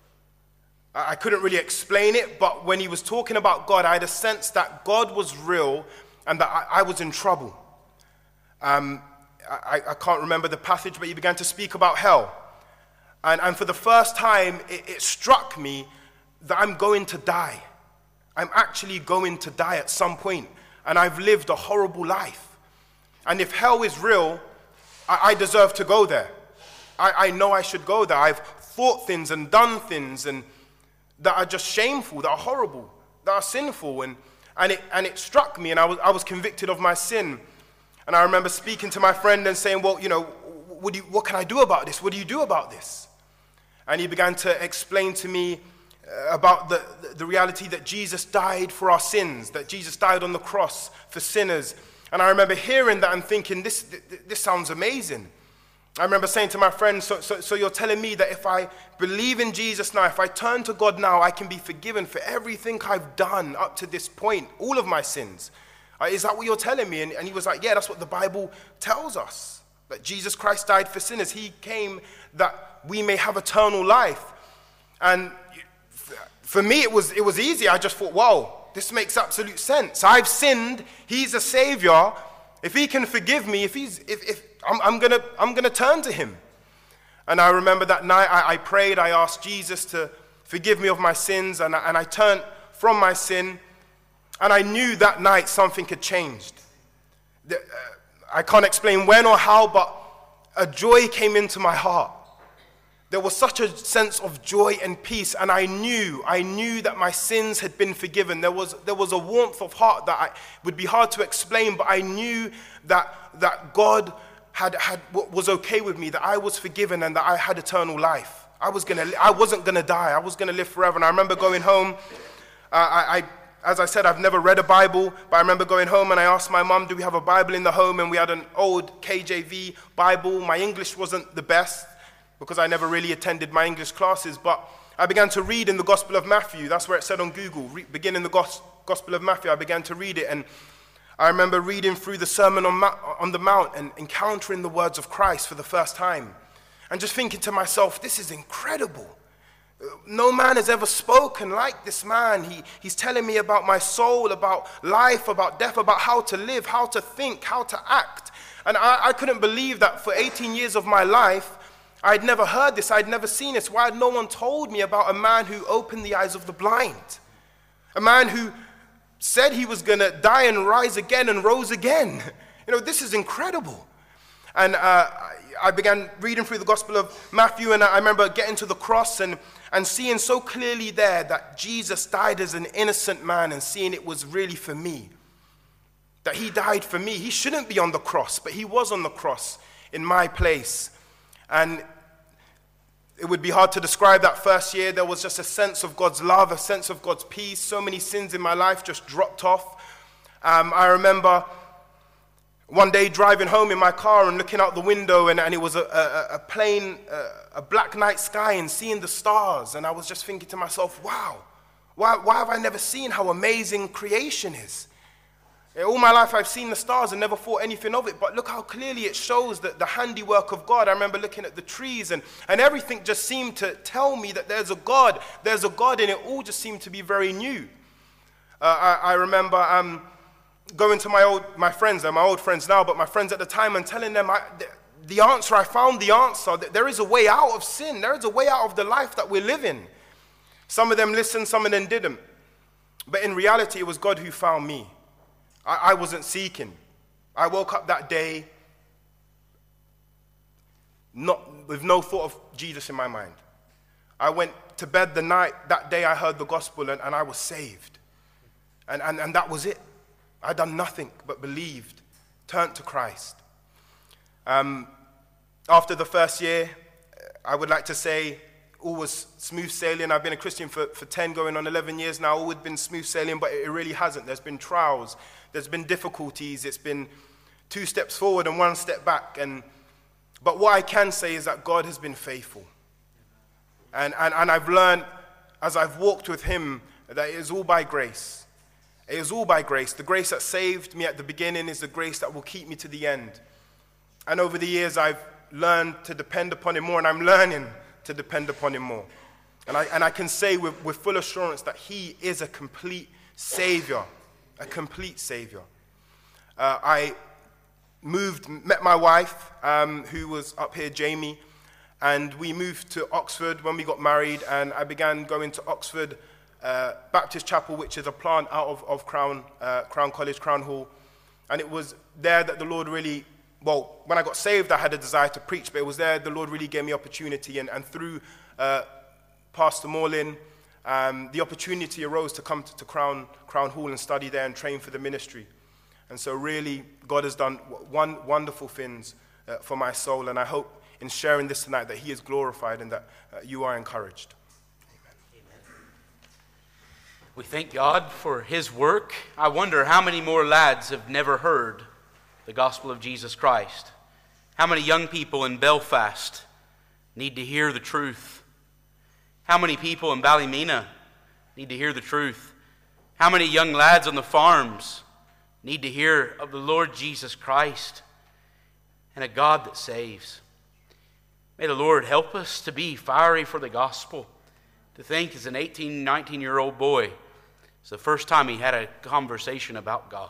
I couldn't really explain it, but when he was talking about God, I had a sense that God was real and that I, I was in trouble. Um, I, I can't remember the passage, but he began to speak about hell. And, and for the first time, it, it struck me that I'm going to die. I'm actually going to die at some point, and I've lived a horrible life. And if hell is real, I, I deserve to go there. I, I know I should go there. I've thought things and done things and that are just shameful, that are horrible, that are sinful. And, and, it, and it struck me, and I was, I was convicted of my sin. And I remember speaking to my friend and saying, well, you know, what, do you, what can I do about this? What do you do about this? And he began to explain to me uh, about the, the, the reality that Jesus died for our sins, that Jesus died on the cross for sinners. And I remember hearing that and thinking, this, this, this sounds amazing. I remember saying to my friend, so, so, so you're telling me that if I believe in Jesus now, if I turn to God now, I can be forgiven for everything I've done up to this point, all of my sins. Uh, is that what you're telling me? And, and he was like, yeah, that's what the Bible tells us, that Jesus Christ died for sinners. He came that we may have eternal life. And for me, it was, it was easy. I just thought, wow, this makes absolute sense. I've sinned. He's a savior. If he can forgive me, if he's, if, if I'm, I'm gonna, I'm gonna turn to him. And I remember that night I, I prayed. I asked Jesus to forgive me of my sins, and I, and I turned from my sin. And I knew that night something had changed. I can't explain when or how, but a joy came into my heart. There was such a sense of joy and peace, and I knew, I knew that my sins had been forgiven. There was, there was a warmth of heart that I, would be hard to explain, but I knew that, that God had, had, was okay with me, that I was forgiven and that I had eternal life. I, was gonna, I wasn't going to die. I was going to live forever. And I remember going home. Uh, I, I, as I said, I've never read a Bible, but I remember going home and I asked my mum, do we have a Bible in the home? And we had an old K J V Bible. My English wasn't the best, because I never really attended my English classes, but I began to read in the Gospel of Matthew. That's where it said on Google, re- begin in the Gos- Gospel of Matthew. I began to read it, and I remember reading through the Sermon on, Ma- on the Mount and encountering the words of Christ for the first time, and just thinking to myself, this is incredible. No man has ever spoken like this man. He, he's telling me about my soul, about life, about death, about how to live, how to think, how to act. And I, I couldn't believe that for eighteen years of my life, I'd never heard this, I'd never seen this. Why had no one told me about a man who opened the eyes of the blind? A man who said he was going to die and rise again and rose again. You know, this is incredible. And uh, I began reading through the Gospel of Matthew, and I remember getting to the cross and, and seeing so clearly there that Jesus died as an innocent man, and seeing it was really for me. That he died for me. He shouldn't be on the cross, but he was on the cross in my place. And it would be hard to describe that first year. There was just a sense of God's love, a sense of God's peace. So many sins in my life just dropped off. Um, I remember one day driving home in my car and looking out the window, and, and it was a, a, a plain, uh, a black night sky, and seeing the stars. And I was just thinking to myself, wow, why, why have I never seen how amazing creation is? All my life I've seen the stars and never thought anything of it, but look how clearly it shows that the handiwork of God. I remember looking at the trees, and, and everything just seemed to tell me that there's a God, there's a God, and it all just seemed to be very new. Uh, I, I remember um, going to my old my friends, they're my old friends now, but my friends at the time, and telling them I, the, the answer, I found the answer. There is a way out of sin. There is a way out of the life that we're living. Some of them listened, some of them didn't. But in reality, it was God who found me. I, I wasn't seeking. I woke up that day not with no thought of Jesus in my mind. I went to bed the night, that day I heard the gospel, and, and I was saved. And, and, and that was it. I'd done nothing but believed, turned to Christ. Um, after the first year, I would like to say all was smooth sailing. I've been a Christian for, for ten, going on eleven years now. All had been smooth sailing, but it really hasn't. There's been trials. There's been difficulties. It's been two steps forward and one step back. And But what I can say is that God has been faithful. And, and, and I've learned, as I've walked with him, that it is all by grace. It is all by grace. The grace that saved me at the beginning is the grace that will keep me to the end. And over the years, I've learned to depend upon him more, and I'm learning to depend upon him more. And I, and I can say with, with full assurance that he is a complete Savior, a complete Savior. Uh, I moved, met my wife, um, who was up here, Jamie, and we moved to Oxford when we got married, and I began going to Oxford uh, Baptist Chapel, which is a plant out of, of Crown, uh, Crown College, Crown Hall. And it was there that the Lord really, well, when I got saved, I had a desire to preach, but it was there the Lord really gave me opportunity, and, and through uh, Pastor Morlin, um, the opportunity arose to come to, to Crown, Crown Hall and study there and train for the ministry. And so really, God has done one wonderful things uh, for my soul, and I hope in sharing this tonight that he is glorified and that uh, you are encouraged. Amen. Amen. We thank God for his work. I wonder how many more lads have never heard the gospel of Jesus Christ. How many young people in Belfast need to hear the truth? How many people in Ballymena need to hear the truth? How many young lads on the farms need to hear of the Lord Jesus Christ and a God that saves? May the Lord help us to be fiery for the gospel, to think as an eighteen, nineteen-year-old boy, it's the first time he had a conversation about God.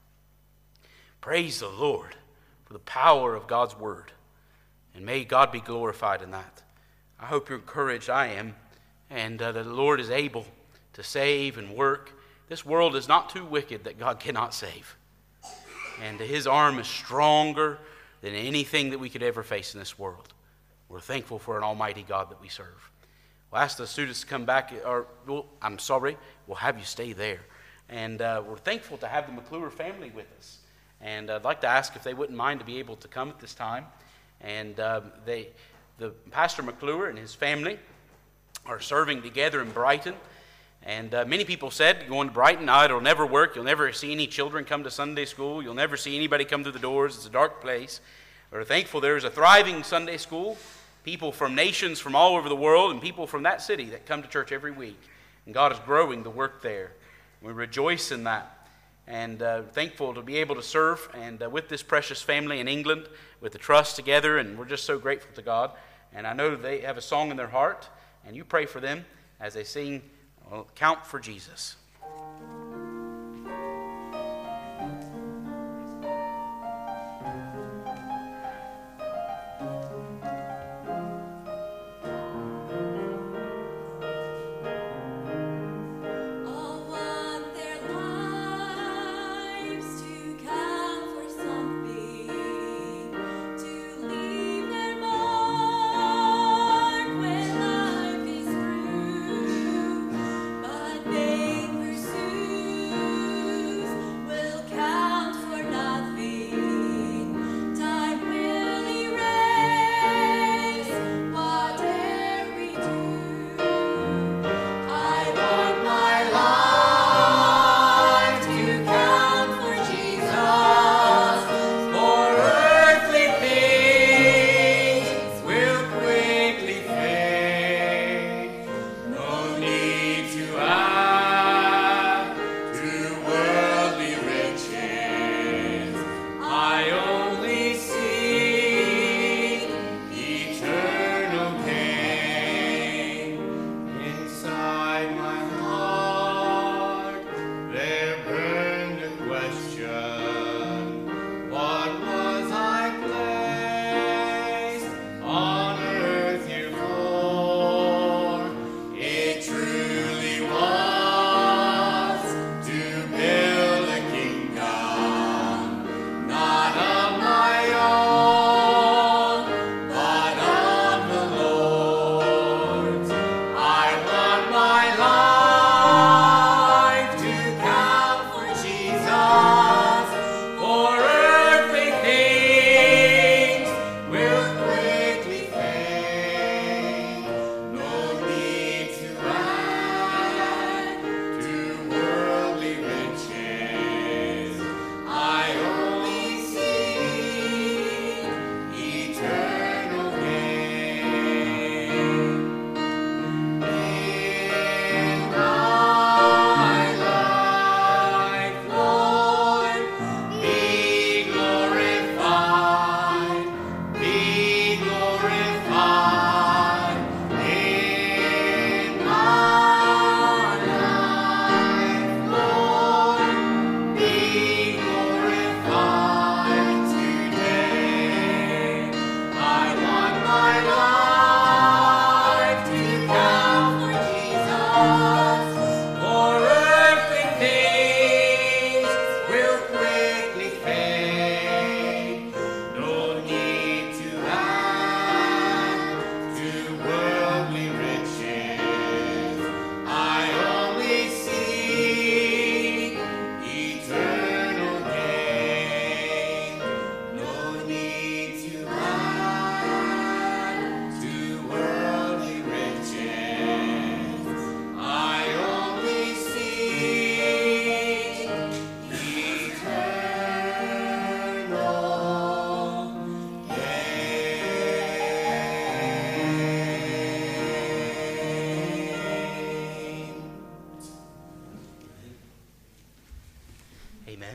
Praise the Lord for the power of God's word, and may God be glorified in that. I hope you're encouraged. I am, and uh, the Lord is able to save and work. This world is not too wicked that God cannot save, and his arm is stronger than anything that we could ever face in this world. We're thankful for an almighty God that we serve. We'll ask the students to come back, or well, I'm sorry, we'll have you stay there. And uh, we're thankful to have the McClure family with us. And I'd like to ask if they wouldn't mind to be able to come at this time. And uh, they, the Pastor McClure and his family are serving together in Brighton. And uh, many people said, going to Brighton, oh, it'll never work. You'll never see any children come to Sunday school. You'll never see anybody come through the doors. It's a dark place. We're thankful there's a thriving Sunday school. People from nations from all over the world and people from that city that come to church every week. And God is growing the work there. We rejoice in that. And uh, thankful to be able to serve and uh, with this precious family in England, with the trust together. And we're just so grateful to God. And I know they have a song in their heart. And you pray for them as they sing, well, Count for Jesus. When life is through, but they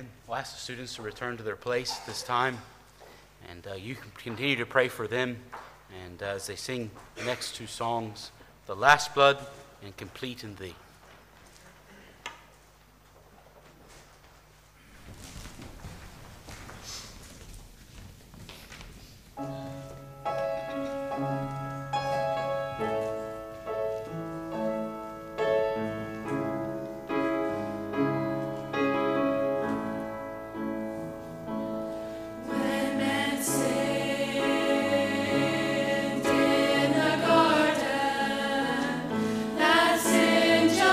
Amen. We'll ask the students to return to their place this time, and uh, you can continue to pray for them, and uh, as they sing the next two songs, The Last Blood and Complete in Thee. That sin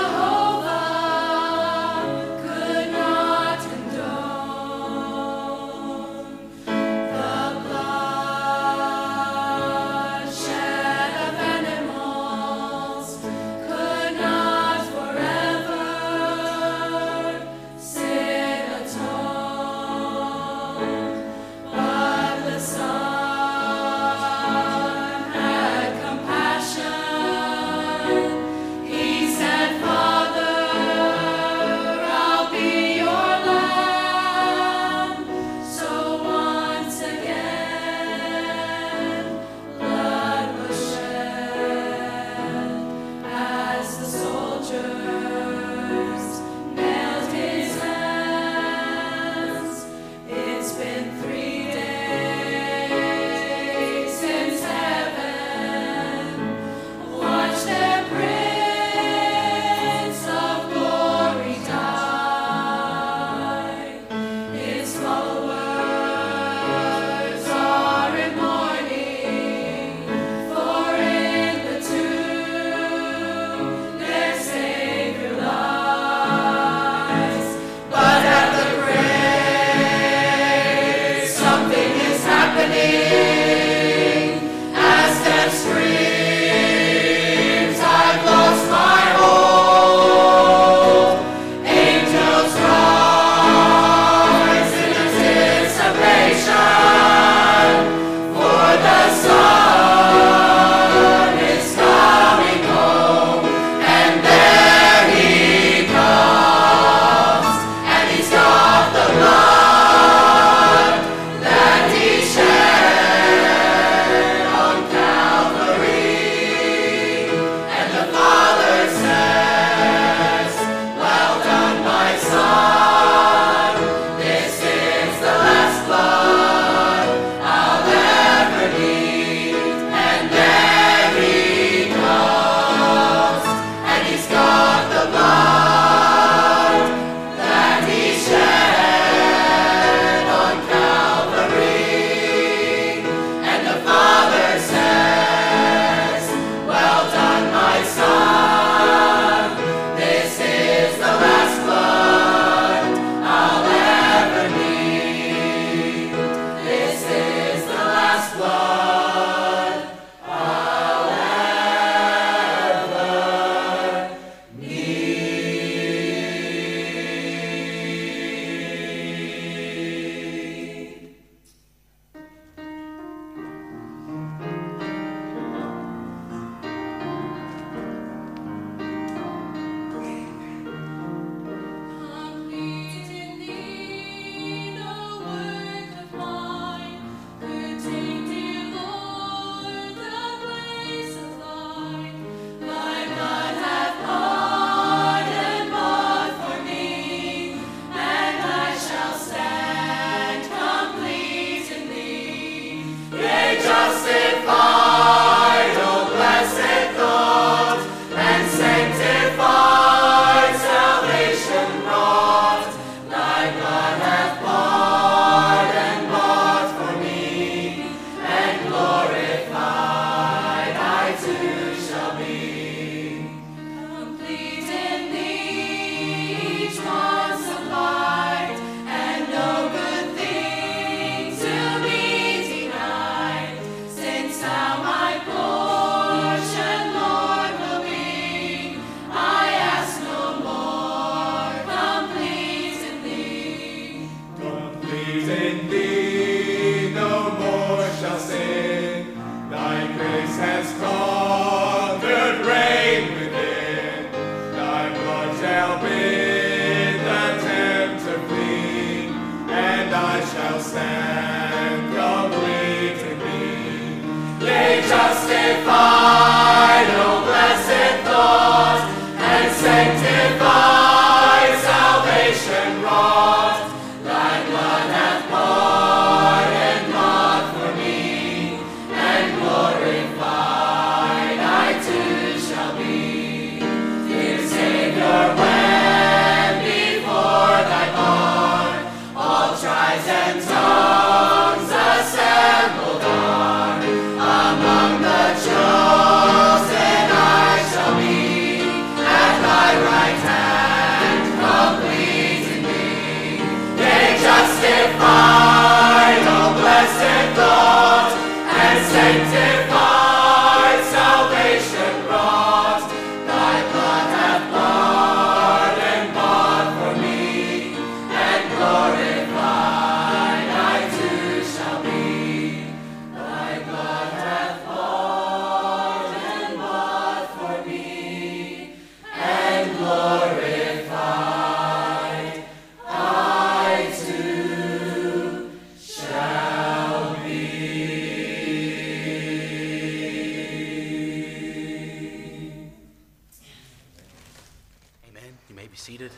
You may be seated.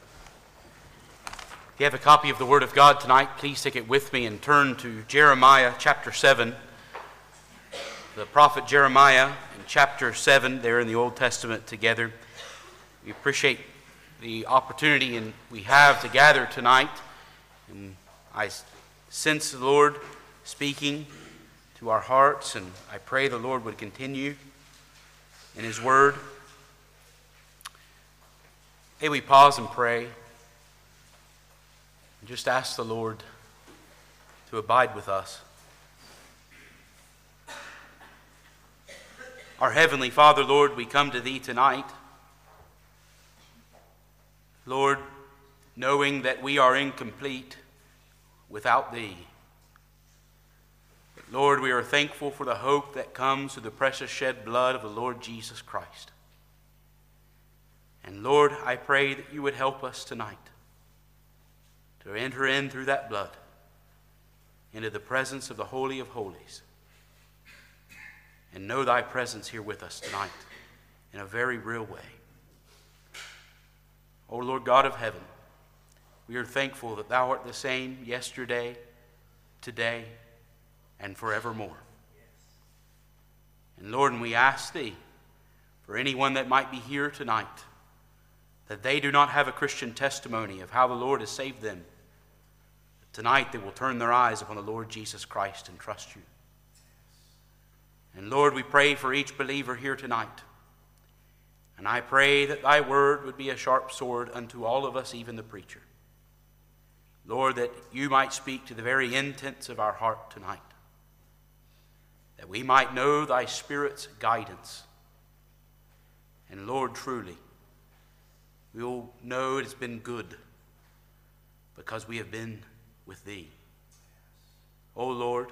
If you have a copy of the Word of God tonight, please take it with me and turn to Jeremiah chapter seven. The prophet Jeremiah in chapter seven, there in the Old Testament together. We appreciate the opportunity and we have to gather tonight. And I sense the Lord speaking to our hearts, and I pray the Lord would continue in His Word. May we pause and pray and just ask the Lord to abide with us. Our Heavenly Father, Lord, we come to Thee tonight, Lord, knowing that we are incomplete without Thee. But Lord, we are thankful for the hope that comes through the precious shed blood of the Lord Jesus Christ. And Lord, I pray that You would help us tonight to enter in through that blood into the presence of the Holy of Holies and know Thy presence here with us tonight in a very real way. O Lord God of heaven, we are thankful that Thou art the same yesterday, today, and forevermore. And Lord, and we ask Thee for anyone that might be here tonight, that they do not have a Christian testimony of how the Lord has saved them. Tonight they will turn their eyes upon the Lord Jesus Christ and trust You. And Lord, we pray for each believer here tonight. And I pray that Thy word would be a sharp sword unto all of us, even the preacher. Lord, that You might speak to the very intents of our heart tonight, that we might know Thy Spirit's guidance. And Lord, truly, we will know it has been good because we have been with Thee. O Lord,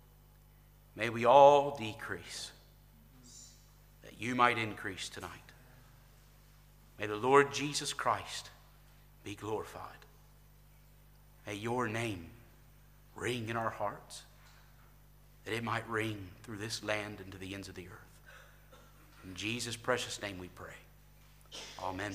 may we all decrease, that You might increase tonight. May the Lord Jesus Christ be glorified. May Your name ring in our hearts, that it might ring through this land and to the ends of the earth. In Jesus' precious name we pray. Amen.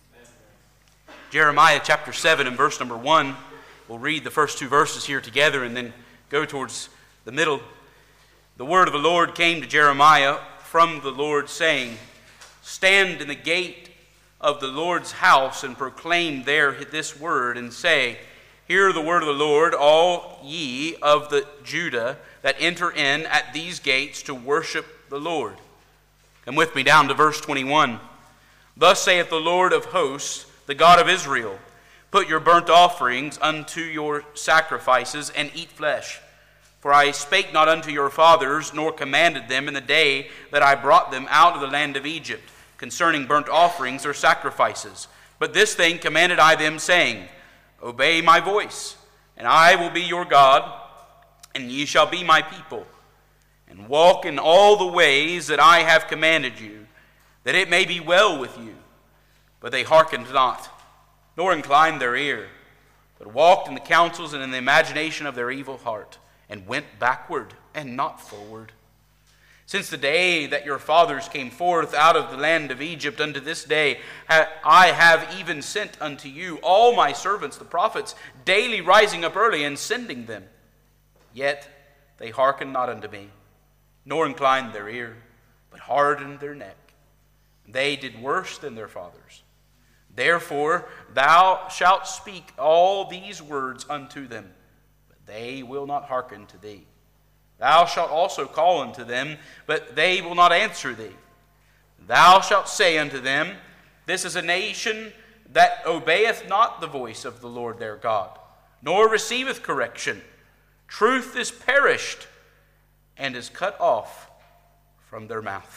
Jeremiah chapter seven and verse number one. We'll read the first two verses here together and then go towards the middle. The word of the Lord came to Jeremiah from the Lord, saying, Stand in the gate of the Lord's house and proclaim there this word, and say, Hear the word of the Lord, all ye of the Judah that enter in at these gates to worship the Lord. Come with me down to verse twenty-one. Thus saith the Lord of hosts, the God of Israel, Put your burnt offerings unto your sacrifices, and eat flesh. For I spake not unto your fathers, nor commanded them in the day that I brought them out of the land of Egypt, concerning burnt offerings or sacrifices. But this thing commanded I them, saying, Obey my voice, and I will be your God, and ye shall be my people, and walk in all the ways that I have commanded you, that it may be well with you. But they hearkened not, nor inclined their ear, but walked in the counsels and in the imagination of their evil heart, and went backward and not forward. Since the day that your fathers came forth out of the land of Egypt unto this day, I have even sent unto you all my servants the prophets, daily rising up early and sending them. Yet they hearkened not unto me, nor inclined their ear, but hardened their neck. They did worse than their fathers. Therefore thou shalt speak all these words unto them, but they will not hearken to thee. Thou shalt also call unto them, but they will not answer thee. Thou shalt say unto them, This is a nation that obeyeth not the voice of the Lord their God, nor receiveth correction. Truth is perished, and is cut off from their mouth.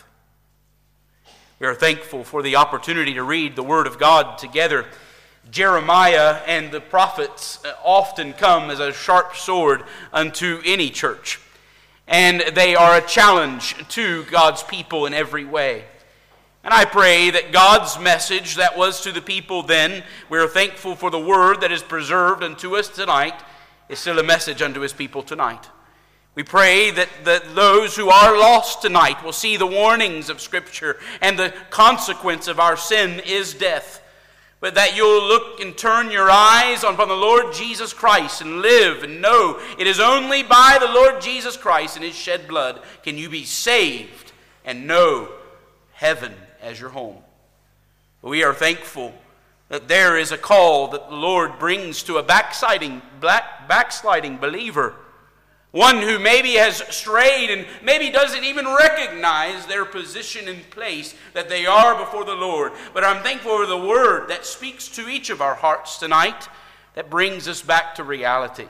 We are thankful for the opportunity to read the Word of God together. Jeremiah and the prophets often come as a sharp sword unto any church, and they are a challenge to God's people in every way. And I pray that God's message that was to the people then, we are thankful for the Word that is preserved unto us tonight, is still a message unto His people tonight. We pray that, that those who are lost tonight will see the warnings of Scripture, and the consequence of our sin is death. but that you'll look and turn your eyes upon the Lord Jesus Christ and live and know it is only by the Lord Jesus Christ and His shed blood can you be saved and know heaven as your home. We are thankful that there is a call that the Lord brings to a backsliding, black, backsliding believer, one who maybe has strayed and maybe doesn't even recognize their position and place that they are before the Lord. But I'm thankful for the word that speaks to each of our hearts tonight that brings us back to reality.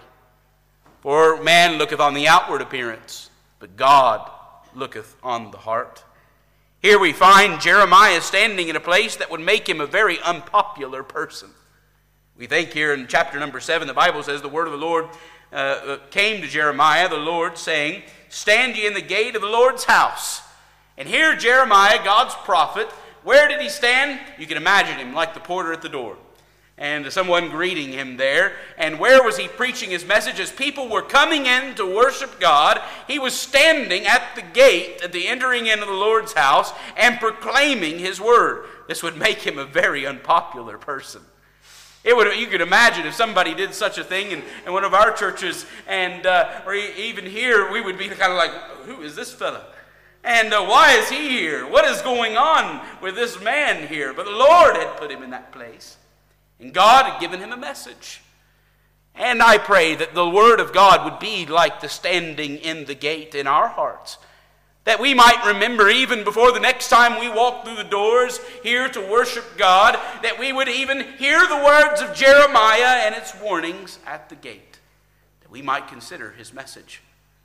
For man looketh on the outward appearance, but God looketh on the heart. Here we find Jeremiah standing in a place that would make him a very unpopular person. We think here in chapter number seven, the Bible says the word of the Lord uh, came to Jeremiah, the Lord, saying, "Stand ye in the gate of the Lord's house." And here Jeremiah, God's prophet, where did he stand? You can imagine him like the porter at the door. And someone greeting him there. And where was he preaching his message? As people were coming in to worship God, he was standing at the gate at the entering into the Lord's house and proclaiming His word. This would make him a very unpopular person. It would, you could imagine if somebody did such a thing in, in one of our churches, and uh, or even here, we would be kind of like, who is this fella? And uh, why is he here? What is going on with this man here? But the Lord had put him in that place. And God had given him a message. And I pray that the Word of God would be like the standing in the gate in our hearts. That we might remember even before the next time we walk through the doors here to worship God, that we would even hear the words of Jeremiah and its warnings at the gate. That we might consider his message.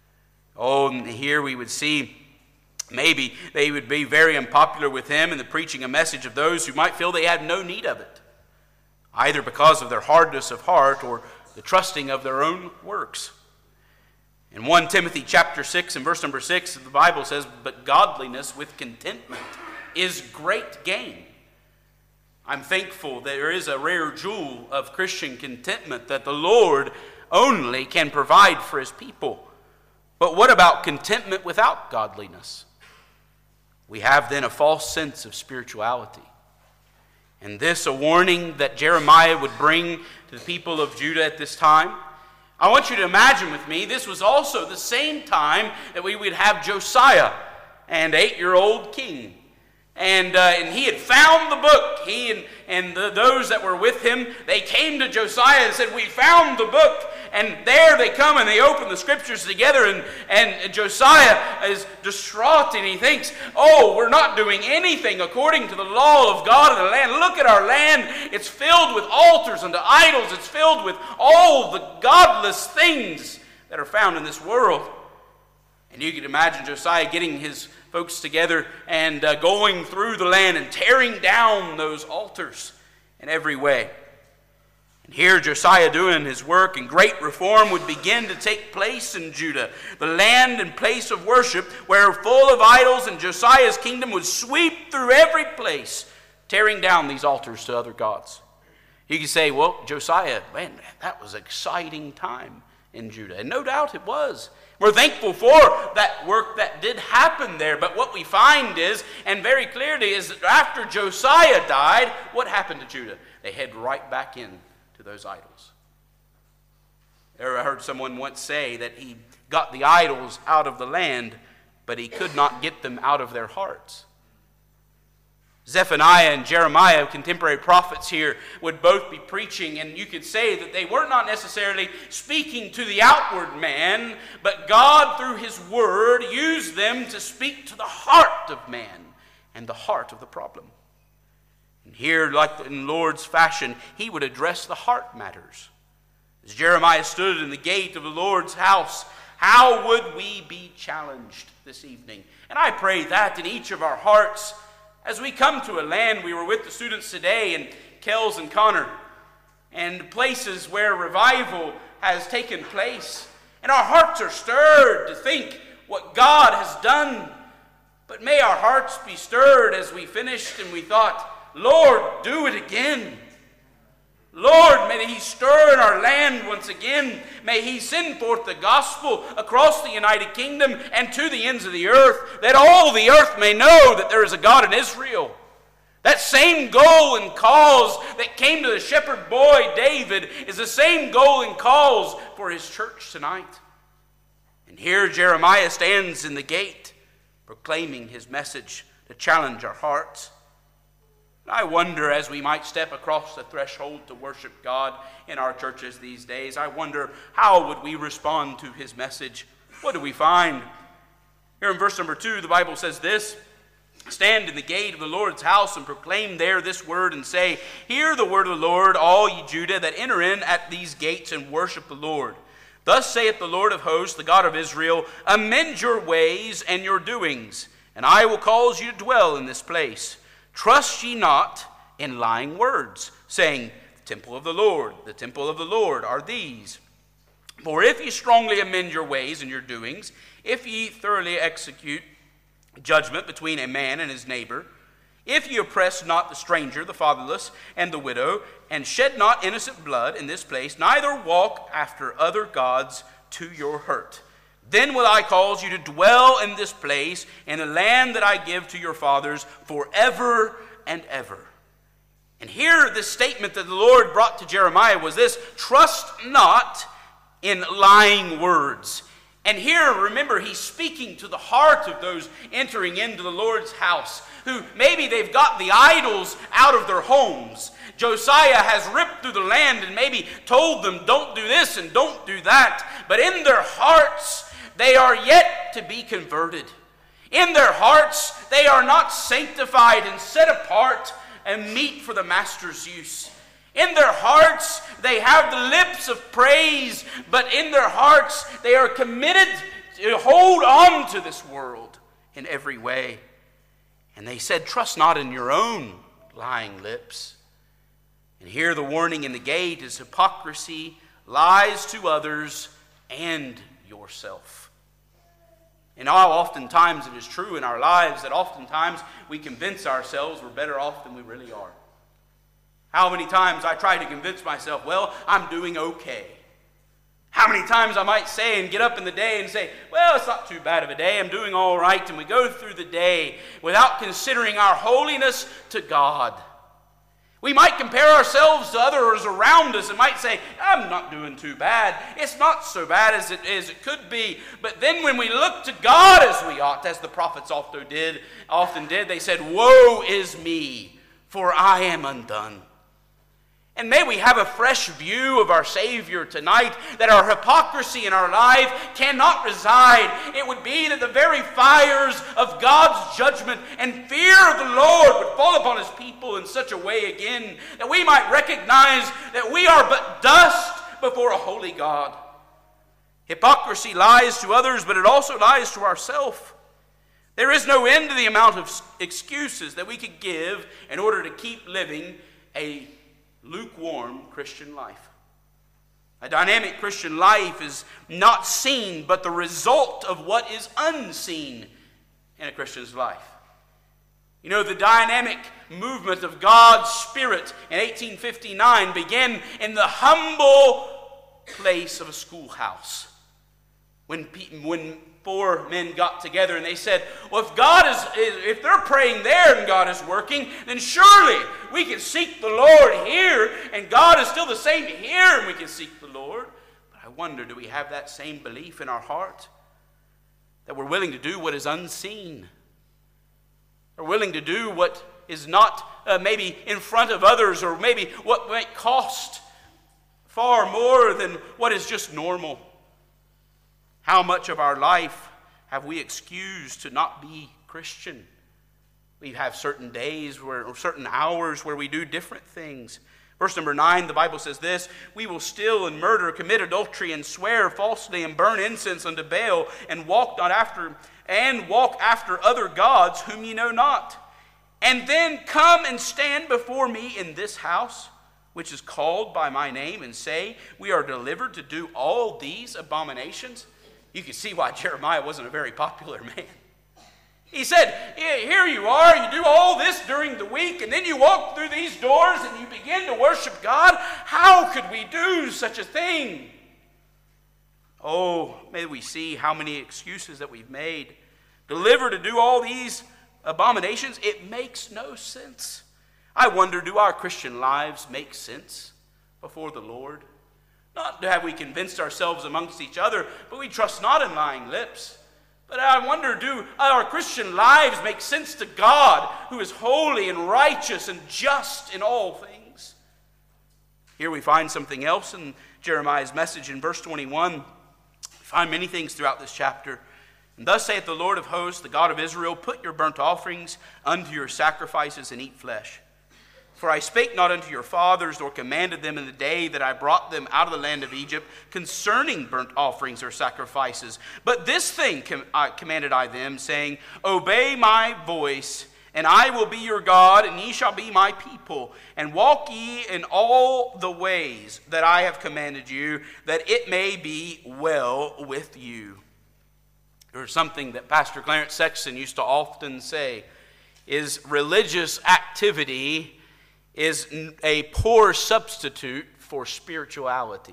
Oh, and here we would see maybe they would be very unpopular with him in the preaching a message of those who might feel they had no need of it, either because of their hardness of heart or the trusting of their own works. In First Timothy chapter six and verse number six, the Bible says, "But godliness with contentment is great gain." I'm thankful that there is a rare jewel of Christian contentment that the Lord only can provide for His people. But what about contentment without godliness? We have then a false sense of spirituality. And this a warning that Jeremiah would bring to the people of Judah at this time. I want you to imagine with me, this was also the same time that we would have Josiah, an eight-year-old king. And, uh, and he had found the book. He and, and the, those that were with him, they came to Josiah and said, "We found the book." And there they come and they open the scriptures together, and, and Josiah is distraught and he thinks, "Oh, we're not doing anything according to the law of God in the land. Look at our land. It's filled with altars unto idols. It's filled with all the godless things that are found in this world." And you can imagine Josiah getting his folks together and uh, going through the land and tearing down those altars in every way. And here Josiah doing his work, and great reform would begin to take place in Judah. The land and place of worship were full of idols, and Josiah's kingdom would sweep through every place, tearing down these altars to other gods. You can say, well, Josiah, man, that was an exciting time in Judah. And no doubt it was. We're thankful for that work that did happen there. But what we find is, and very clearly, is that after Josiah died, what happened to Judah? They head right back in to those idols. I heard someone once say that he got the idols out of the land, but he could not get them out of their hearts. Zephaniah and Jeremiah, contemporary prophets here, would both be preaching, and you could say that they were not necessarily speaking to the outward man, but God, through His Word, used them to speak to the heart of man and the heart of the problem. And here, like in Lord's fashion, He would address the heart matters. As Jeremiah stood in the gate of the Lord's house, how would we be challenged this evening? And I pray that in each of our hearts, as we come to a land, we were with the students today in Kells and Connor, and places where revival has taken place. And our hearts are stirred to think what God has done. But may our hearts be stirred as we finished and we thought, Lord, do it again. Lord, may He stir in our land once again. May He send forth the gospel across the United Kingdom and to the ends of the earth, that all the earth may know that there is a God in Israel. That same goal and cause that came to the shepherd boy David is the same goal and cause for his church tonight. And here Jeremiah stands in the gate proclaiming his message to challenge our hearts. And I wonder, as we might step across the threshold to worship God in our churches these days, I wonder how would we respond to his message? What do we find? Here in verse number two, the Bible says this: "Stand in the gate of the Lord's house and proclaim there this word and say, Hear the word of the Lord, all ye Judah that enter in at these gates and worship the Lord. Thus saith the Lord of hosts, the God of Israel, amend your ways and your doings, and I will cause you to dwell in this place. Trust ye not in lying words, saying, The temple of the Lord, the temple of the Lord are these. For if ye strongly amend your ways and your doings, if ye thoroughly execute judgment between a man and his neighbor, if ye oppress not the stranger, the fatherless, and the widow, and shed not innocent blood in this place, neither walk after other gods to your hurt, then will I cause you to dwell in this place, in the land that I give to your fathers forever and ever." And here, the statement that the Lord brought to Jeremiah was this: trust not in lying words. And here, remember, he's speaking to the heart of those entering into the Lord's house, who maybe they've got the idols out of their homes. Josiah has ripped through the land and maybe told them, don't do this and don't do that. But in their hearts, they are yet to be converted. In their hearts, they are not sanctified and set apart and meet for the master's use. In their hearts, they have the lips of praise, but in their hearts, they are committed to hold on to this world in every way. And they said, trust not in your own lying lips. And here the warning in the gate is hypocrisy, lies to others, and yourself. And how oftentimes it is true in our lives that oftentimes we convince ourselves we're better off than we really are. How many times I try to convince myself, well, I'm doing okay. How many times I might say and get up in the day and say, well, it's not too bad of a day, I'm doing all right, and we go through the day without considering our holiness to God. We might compare ourselves to others around us and might say, I'm not doing too bad. It's not so bad as it, as it could be. But then when we look to God as we ought, as the prophets often did, often did, they said, woe is me, for I am undone. And may we have a fresh view of our Savior tonight, that our hypocrisy in our life cannot reside. It would be that the very fires of God's judgment and fear of the Lord would fall upon his people in such a way again, that we might recognize that we are but dust before a holy God. Hypocrisy lies to others, but it also lies to ourselves. There is no end to the amount of excuses that we could give in order to keep living a lukewarm Christian life. A dynamic Christian life is not seen, but the result of what is unseen in a Christian's life. You know, the dynamic movement of God's Spirit in eighteen fifty-nine began in the humble place of a schoolhouse. When, when four men got together and they said, well, if God is, if they're praying there and God is working, then surely we can seek the Lord here, and God is still the same here, and we can seek the Lord. But I wonder, do we have that same belief in our heart? That we're willing to do what is unseen? We're willing to do what is not uh, maybe in front of others, or maybe what might cost far more than what is just normal? How much of our life have we excused to not be Christian? We have certain days where, or certain hours where we do different things. Verse number nine, the Bible says this: we will steal and murder, commit adultery, and swear falsely, and burn incense unto Baal, and walk not after, and walk after other gods whom ye know not. And then come and stand before me in this house, which is called by my name, and say, we are delivered to do all these abominations. You can see why Jeremiah wasn't a very popular man. He said, here you are, you do all this during the week, and then you walk through these doors and you begin to worship God. How could we do such a thing? Oh, may we see how many excuses that we've made. Delivered to do all these abominations, it makes no sense. I wonder, do our Christian lives make sense before the Lord? Not have we convinced ourselves amongst each other, but we trust not in lying lips. But I wonder, do our Christian lives make sense to God, who is holy and righteous and just in all things? Here we find something else in Jeremiah's message in verse twenty-one. We find many things throughout this chapter. And thus saith the Lord of hosts, the God of Israel, put your burnt offerings unto your sacrifices and eat flesh. For I spake not unto your fathers, nor commanded them in the day that I brought them out of the land of Egypt concerning burnt offerings or sacrifices. But this thing com- I commanded I them, saying, Obey my voice, and I will be your God, and ye shall be my people. And walk ye in all the ways that I have commanded you, that it may be well with you. There's something that Pastor Clarence Sexton used to often say, is religious activity is a poor substitute for spirituality.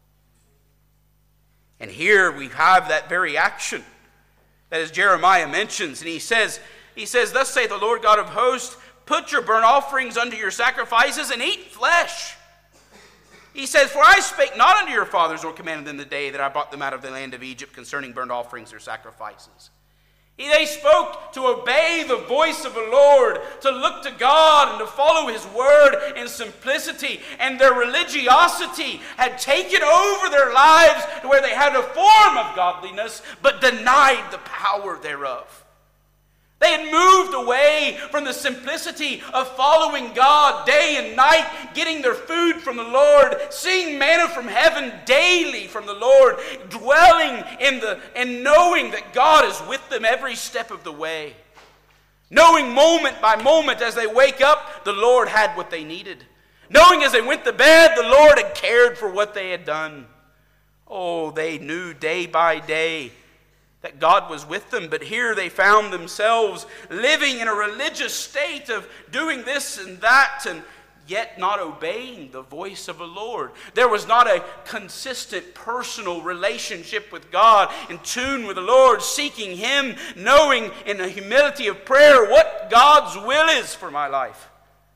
And here we have that very action that as Jeremiah mentions, and he says, he says, Thus saith the Lord God of hosts, put your burnt offerings unto your sacrifices and eat flesh. He says, For I spake not unto your fathers, or commanded them the day that I brought them out of the land of Egypt concerning burnt offerings or sacrifices. They spoke to obey the voice of the Lord, to look to God and to follow His word in simplicity. And their religiosity had taken over their lives to where they had a form of godliness, but denied the power thereof. They had moved away from the simplicity of following God day and night, getting their food from the Lord, seeing manna from heaven daily from the Lord, dwelling in the and knowing that God is with them every step of the way. Knowing moment by moment as they wake up, the Lord had what they needed. Knowing as they went to bed, the Lord had cared for what they had done. Oh, they knew day by day that God was with them, but here they found themselves living in a religious state of doing this and that, and yet not obeying the voice of the Lord. There was not a consistent personal relationship with God, in tune with the Lord, seeking Him, knowing in the humility of prayer what God's will is for my life.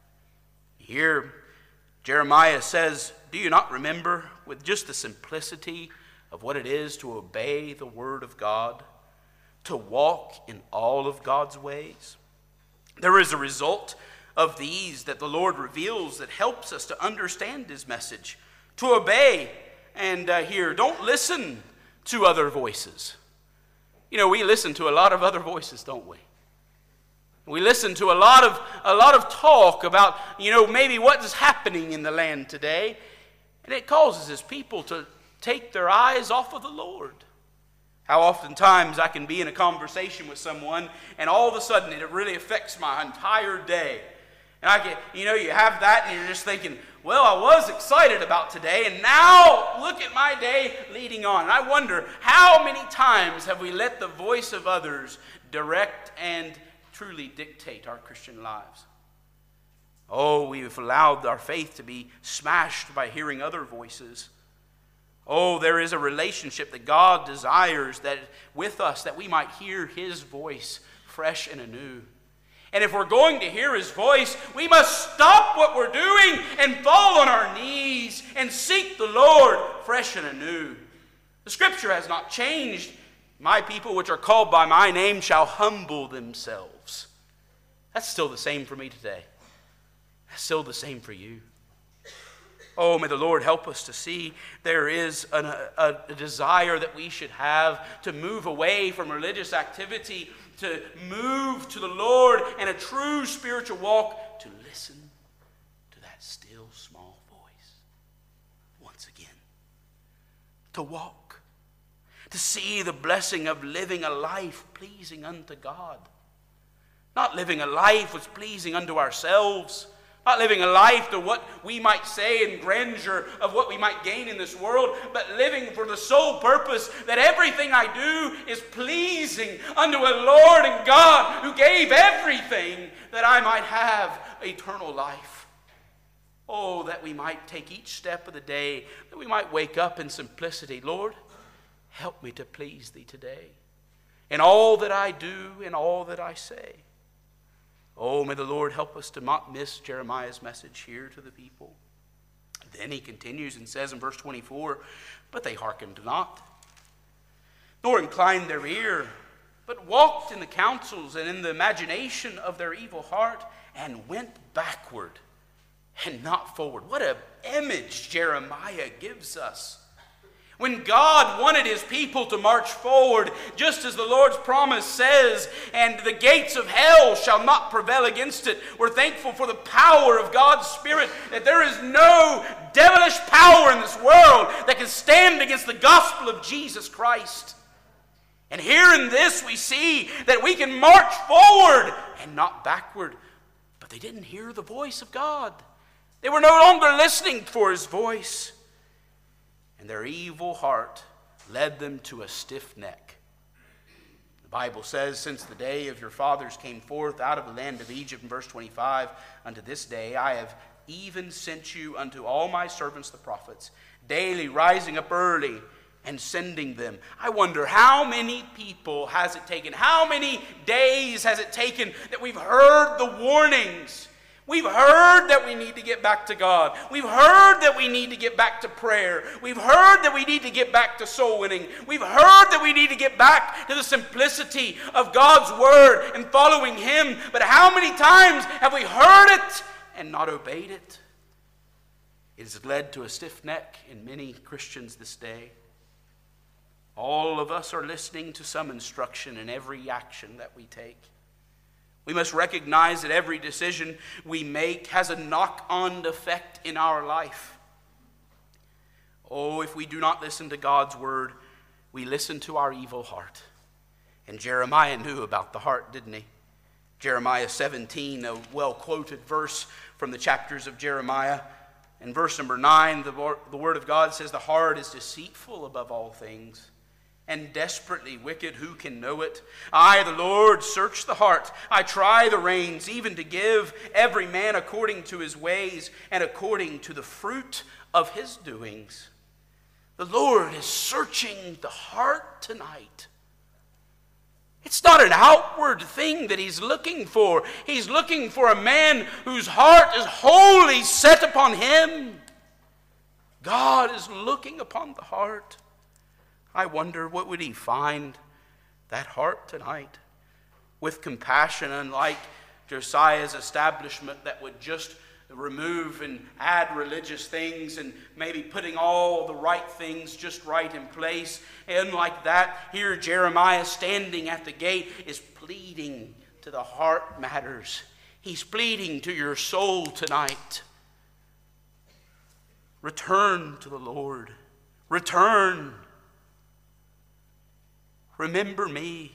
Here, Jeremiah says, do you not remember with just the simplicity of what it is to obey the word of God, to walk in all of God's ways? There is a result of these that the Lord reveals that helps us to understand His message, to obey. And uh, here, don't listen to other voices. You know, we listen to a lot of other voices, don't we? We listen to a lot of a lot of talk about, you know, maybe what is happening in the land today, and it causes His people to take their eyes off of the Lord. How oftentimes I can be in a conversation with someone, and all of a sudden it really affects my entire day. And I get, you know, you have that, and you're just thinking, well, I was excited about today, and now look at my day leading on. And I wonder, how many times have we let the voice of others direct and truly dictate our Christian lives? Oh, we've allowed our faith to be smashed by hearing other voices. Oh, there is a relationship that God desires that with us, that we might hear His voice fresh and anew. And if we're going to hear His voice, we must stop what we're doing and fall on our knees and seek the Lord fresh and anew. The Scripture has not changed. My people which are called by my name shall humble themselves. That's still the same for me today. That's still the same for you. Oh, may the Lord help us to see there is an, a, a desire that we should have to move away from religious activity, to move to the Lord and a true spiritual walk, to listen to that still small voice once again. To walk, to see the blessing of living a life pleasing unto God. Not living a life that's pleasing unto ourselves. Not living a life to what we might say in grandeur of what we might gain in this world, but living for the sole purpose that everything I do is pleasing unto a Lord and God who gave everything that I might have eternal life. Oh, that we might take each step of the day, that we might wake up in simplicity. Lord, help me to please Thee today in all that I do, in all that I say. Oh, may the Lord help us to not miss Jeremiah's message here to the people. Then he continues and says in verse twenty-four, but they hearkened not, nor inclined their ear, but walked in the counsels and in the imagination of their evil heart, and went backward and not forward. What an image Jeremiah gives us. When God wanted his people to march forward, just as the Lord's promise says, and the gates of hell shall not prevail against it. We're thankful for the power of God's Spirit, that there is no devilish power in this world that can stand against the gospel of Jesus Christ. And here in this we see that we can march forward and not backward. But they didn't hear the voice of God. They were no longer listening for his voice. And their evil heart led them to a stiff neck. The Bible says, since the day of your fathers came forth out of the land of Egypt, in verse twenty-five, unto this day I have even sent you unto all my servants the prophets, daily rising up early and sending them. I wonder how many people has it taken, how many days has it taken that we've heard the warnings. We've heard that we need to get back to God. We've heard that we need to get back to prayer. We've heard that we need to get back to soul winning. We've heard that we need to get back to the simplicity of God's word and following him. But how many times have we heard it and not obeyed it? It has led to a stiff neck in many Christians this day. All of us are listening to some instruction in every action that we take. We must recognize that every decision we make has a knock-on effect in our life. Oh, if we do not listen to God's word, we listen to our evil heart. And Jeremiah knew about the heart, didn't he? Jeremiah seventeen, a well-quoted verse from the chapters of Jeremiah. In verse number nine, the word of God says, the heart is deceitful above all things, and desperately wicked, who can know it? I, the Lord, search the heart. I try the reins, even to give every man according to his ways and according to the fruit of his doings. The Lord is searching the heart tonight. It's not an outward thing that he's looking for. He's looking for a man whose heart is wholly set upon him. God is looking upon the heart. I wonder, what would he find that heart tonight? With compassion, unlike Josiah's establishment that would just remove and add religious things and maybe putting all the right things just right in place. And like that, here Jeremiah standing at the gate is pleading to the heart matters. He's pleading to your soul tonight. Return to the Lord. Return. Remember me.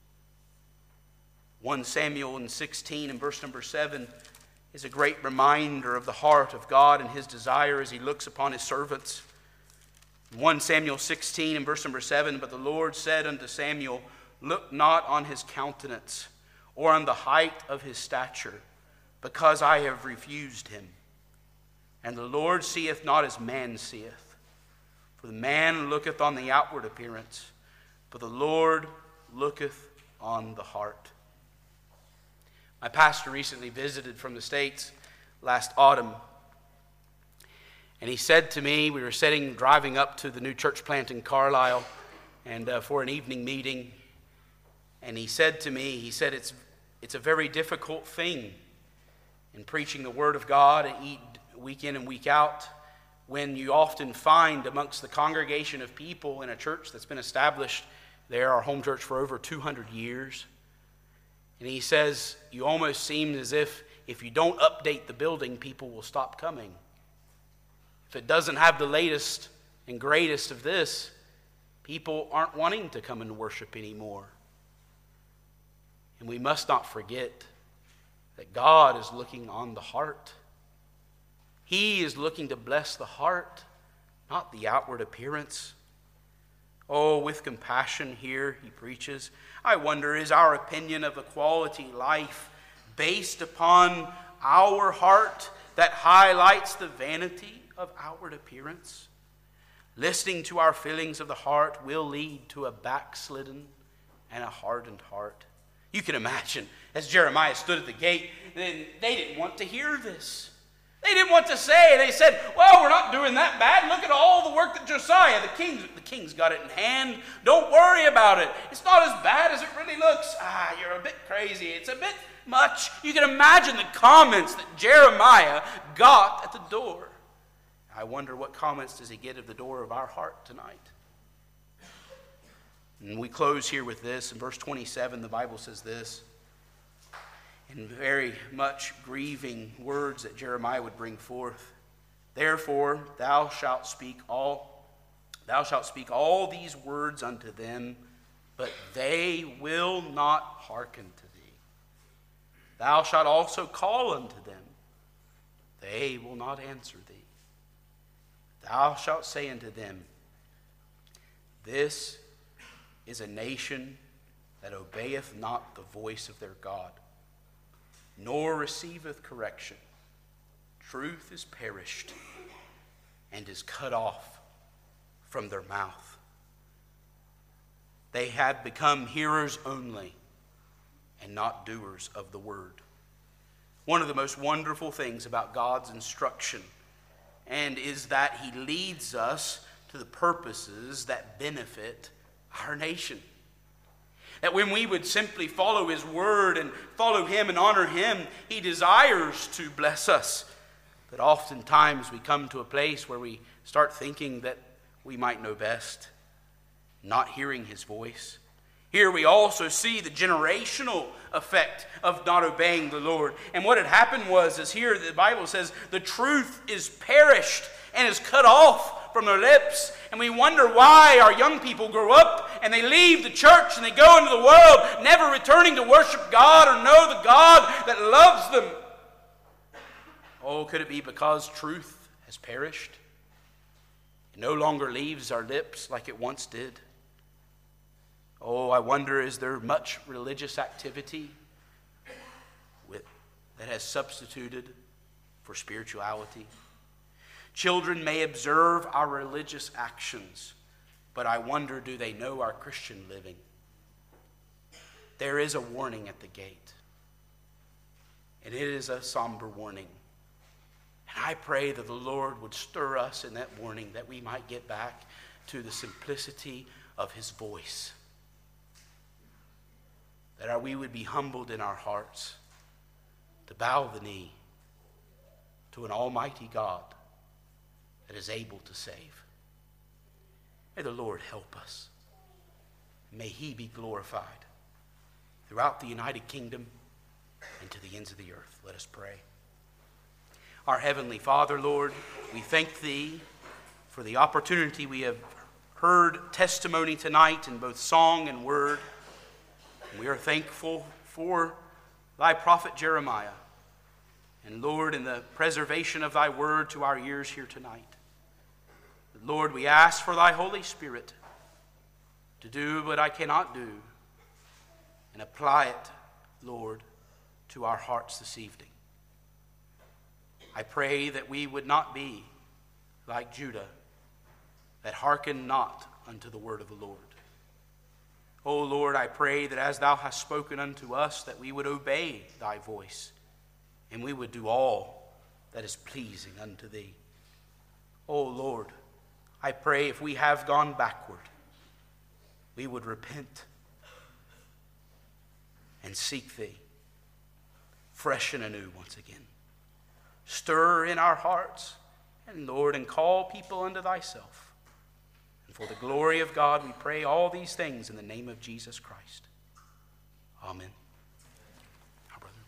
First Samuel sixteen and verse number seven is a great reminder of the heart of God and his desire as he looks upon his servants. First Samuel sixteen and verse number seven, but the Lord said unto Samuel, look not on his countenance or on the height of his stature, because I have refused him. And the Lord seeth not as man seeth. For the man looketh on the outward appearance, but the Lord looketh on the heart. My pastor recently visited from the States last autumn. And he said to me, we were sitting, driving up to the new church plant in Carlisle and uh, for an evening meeting. And he said to me, he said, it's, it's a very difficult thing in preaching the Word of God and eat week in and week out, when you often find amongst the congregation of people in a church that's been established there, our home church, for over two hundred years. And he says, you almost seem as if if you don't update the building, people will stop coming. If it doesn't have the latest and greatest of this, people aren't wanting to come and worship anymore. And we must not forget that God is looking on the heart. He is looking to bless the heart, not the outward appearance. Oh, with compassion here, he preaches. I wonder, is our opinion of a quality life based upon our heart that highlights the vanity of outward appearance? Listening to our feelings of the heart will lead to a backslidden and a hardened heart. You can imagine, As Jeremiah stood at the gate, they didn't want to hear this. They didn't want to say. They said, well, we're not doing that bad. Look at all the work that Josiah, the king, the king's got it in hand. Don't worry about it. It's not as bad as it really looks. Ah, you're a bit crazy. It's a bit much. You can imagine the comments that Jeremiah got at the door. I wonder what comments does he get at the door of our heart tonight. And we close here with this. In verse twenty-seven, the Bible says this. In very much grieving words that Jeremiah would bring forth. Therefore, thou shalt speak all, thou shalt speak all these words unto them, but they will not hearken to thee. Thou shalt also call unto them, they will not answer thee. Thou shalt say unto them, this is a nation that obeyeth not the voice of their God, nor receiveth correction. Truth is perished and is cut off from their mouth. They have become hearers only and not doers of the word. One of the most wonderful things about God's instruction and is that he leads us to the purposes that benefit our nation. That when we would simply follow his word and follow him and honor him, he desires to bless us. But oftentimes we come to a place where we start thinking that we might know best, not hearing his voice. Here we also see the generational effect of not obeying the Lord. And what had happened was, is here the Bible says, the truth is perished and is cut off from their lips. And we wonder why our young people grow up and they leave the church and they go into the world, never returning to worship God or know the God that loves them. Oh, could it be because truth has perished? It no longer leaves our lips like it once did. Oh, I wonder, is there much religious activity with, that has substituted for spirituality? Children may observe our religious actions, but I wonder, do they know our Christian living? There is a warning at the gate, and it is a somber warning. And I pray that the Lord would stir us in that warning, that we might get back to the simplicity of his voice. That we would be humbled in our hearts to bow the knee to an almighty God that is able to save. May the Lord help us. May he be glorified throughout the United Kingdom and to the ends of the earth. Let us pray. Our Heavenly Father, Lord, we thank thee for the opportunity we have heard testimony tonight in both song and word. We are thankful for thy prophet Jeremiah. And Lord, in the preservation of thy word to our ears here tonight. Lord, we ask for thy Holy Spirit to do what I cannot do and apply it, Lord, to our hearts this evening. I pray that we would not be like Judah, that hearken not unto the word of the Lord. O Lord, I pray that as thou hast spoken unto us, that we would obey thy voice, and we would do all that is pleasing unto thee. O Lord, I pray if we have gone backward, we would repent and seek thee fresh and anew once again. Stir in our hearts, and Lord, and call people unto thyself. For the glory of God, we pray all these things in the name of Jesus Christ. Amen. Our brother.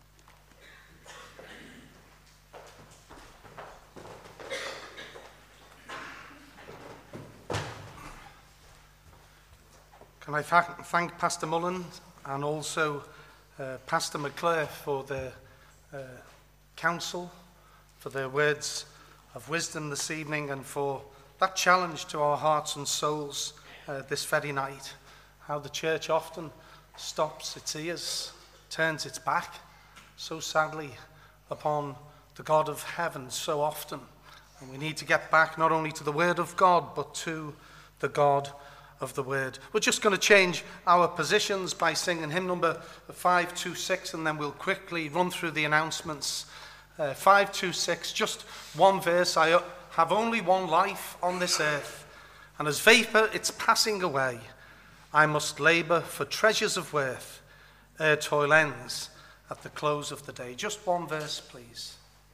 Can I thank Pastor Mullen and also uh, Pastor McClure for their uh, counsel, for their words of wisdom this evening, and for that challenge to our hearts and souls uh, this very night. How the church often stops its ears, turns its back, so sadly, upon the God of heaven so often. And we need to get back not only to the Word of God, but to the God of the word. We're just going to change our positions by singing hymn number five two six, and then we'll quickly run through the announcements. Uh, five two six, just one verse. I have only one life on this earth, and as vapor it's passing away. I must labour for treasures of worth, ere toil ends at the close of the day. Just one verse, please.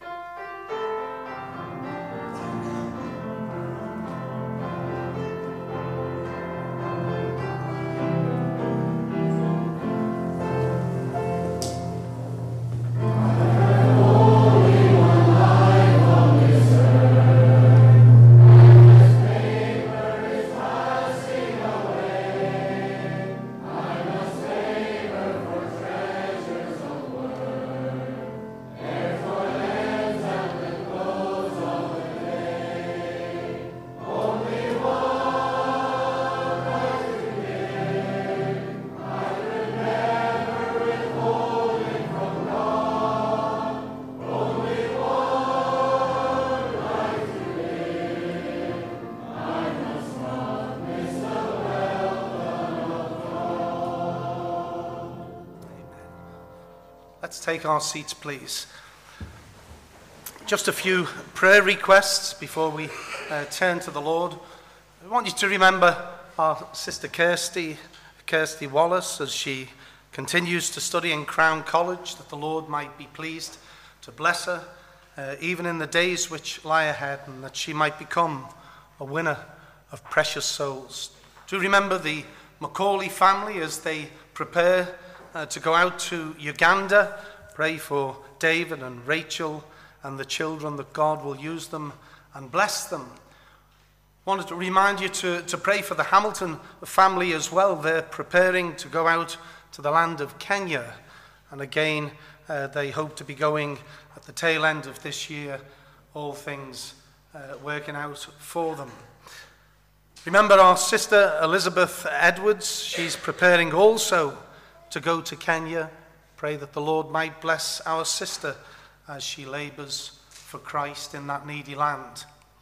Let's take our seats, please. Just a few prayer requests before we uh, turn to the Lord. I want you to remember our sister Kirsty, Kirsty Wallace, as she continues to study in Crown College, that the Lord might be pleased to bless her, uh, even in the days which lie ahead, and that she might become a winner of precious souls. Do remember the Macaulay family as they prepare Uh, to go out to Uganda. Pray for David and Rachel and the children, that God will use them and bless them. Wanted to remind you to, to pray for the Hamilton family as well. They're preparing to go out to the land of Kenya, and again uh, they hope to be going at the tail end of this year, all things uh, working out for them. Remember our sister Elizabeth Edwards. She's preparing also to go to Kenya. Pray that the Lord might bless our sister as she labours for Christ in that needy land.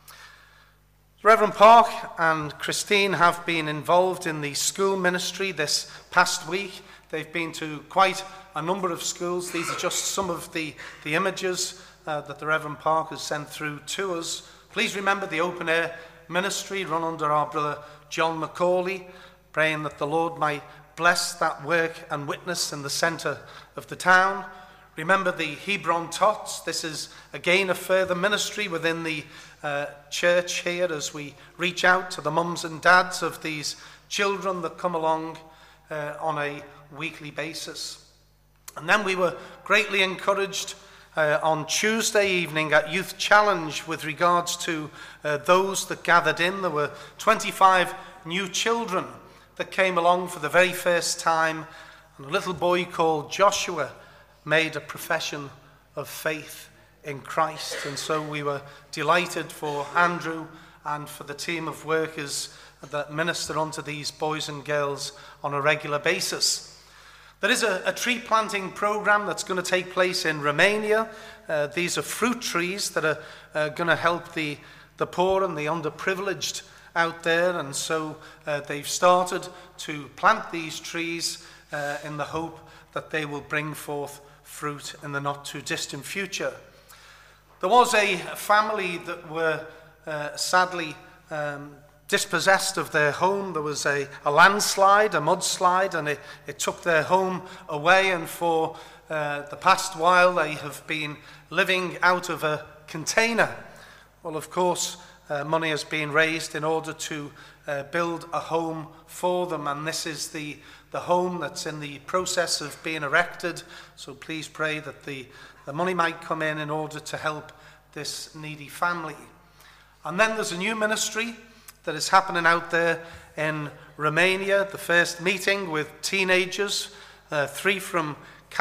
Reverend Park and Christine have been involved in the school ministry this past week. They've been to quite a number of schools. These are just some of the, the images uh, that the Reverend Park has sent through to us. Please remember the open air ministry run under our brother John Macaulay, praying that the Lord might bless that work and witness in the centre of the town. Remember the Hebron Tots. This is again a further ministry within the uh, church here as we reach out to the mums and dads of these children that come along uh, on a weekly basis. And then we were greatly encouraged uh, on Tuesday evening at Youth Challenge with regards to uh, those that gathered in. There were twenty-five new children that came along for the very first time, and a little boy called Joshua made a profession of faith in Christ. And so we were delighted for Andrew and for the team of workers that minister unto these boys and girls on a regular basis. There is a, a tree planting program that's going to take place in Romania. Uh, these are fruit trees that are uh, going to help the, the poor and the underprivileged out there, and so uh, they've started to plant these trees uh, in the hope that they will bring forth fruit in the not too distant future. There was a family that were uh, sadly um, dispossessed of their home. There was a, a landslide, a mudslide, and it, it took their home away, and for uh, the past while they have been living out of a container. Well, of course, Uh, money has been raised in order to uh, build a home for them, and this is the, the home that's in the process of being erected. So please pray that the, the money might come in in order to help this needy family. And then there's a new ministry that is happening out there in Romania. The first meeting with teenagers, uh, three from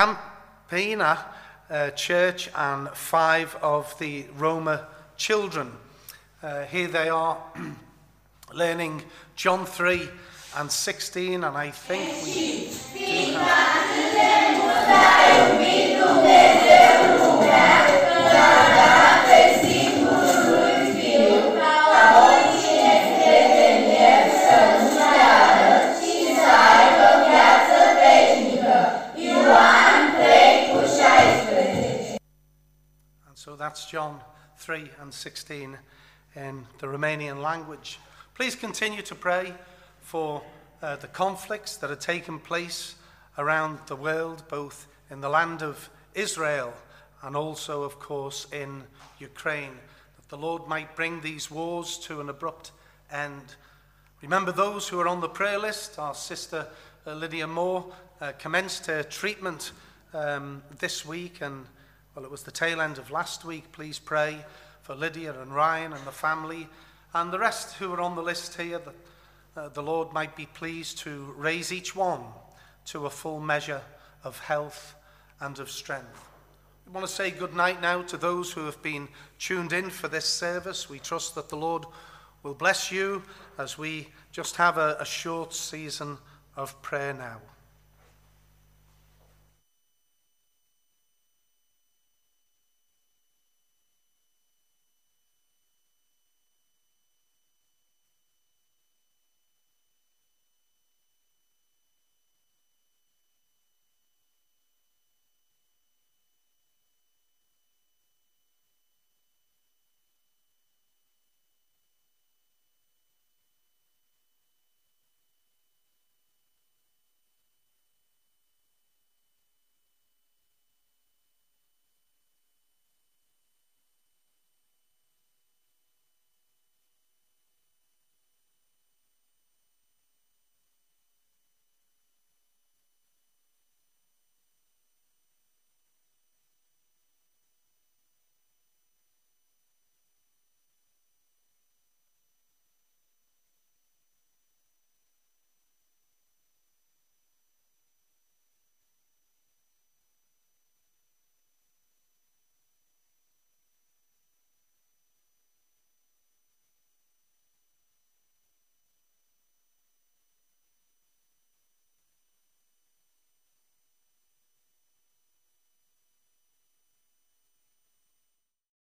Campina uh, Church and five of the Roma children. Uh, here they are learning John three and sixteen, and I think we do have... John three and sixteen in the Romanian language. Please continue to pray for uh, the conflicts that are taking place around the world, both in the land of Israel and also, of course, in Ukraine, that the Lord might bring these wars to an abrupt end. Remember those who are on the prayer list. Our sister uh, Lydia Moore uh, commenced her treatment um, this week, and well, it was the tail end of last week. Please pray for Lydia and Ryan and the family and the rest who are on the list here, that uh, the Lord might be pleased to raise each one to a full measure of health and of strength. We want to say good night now to those who have been tuned in for this service. We trust that the Lord will bless you as we just have a, a short season of prayer now.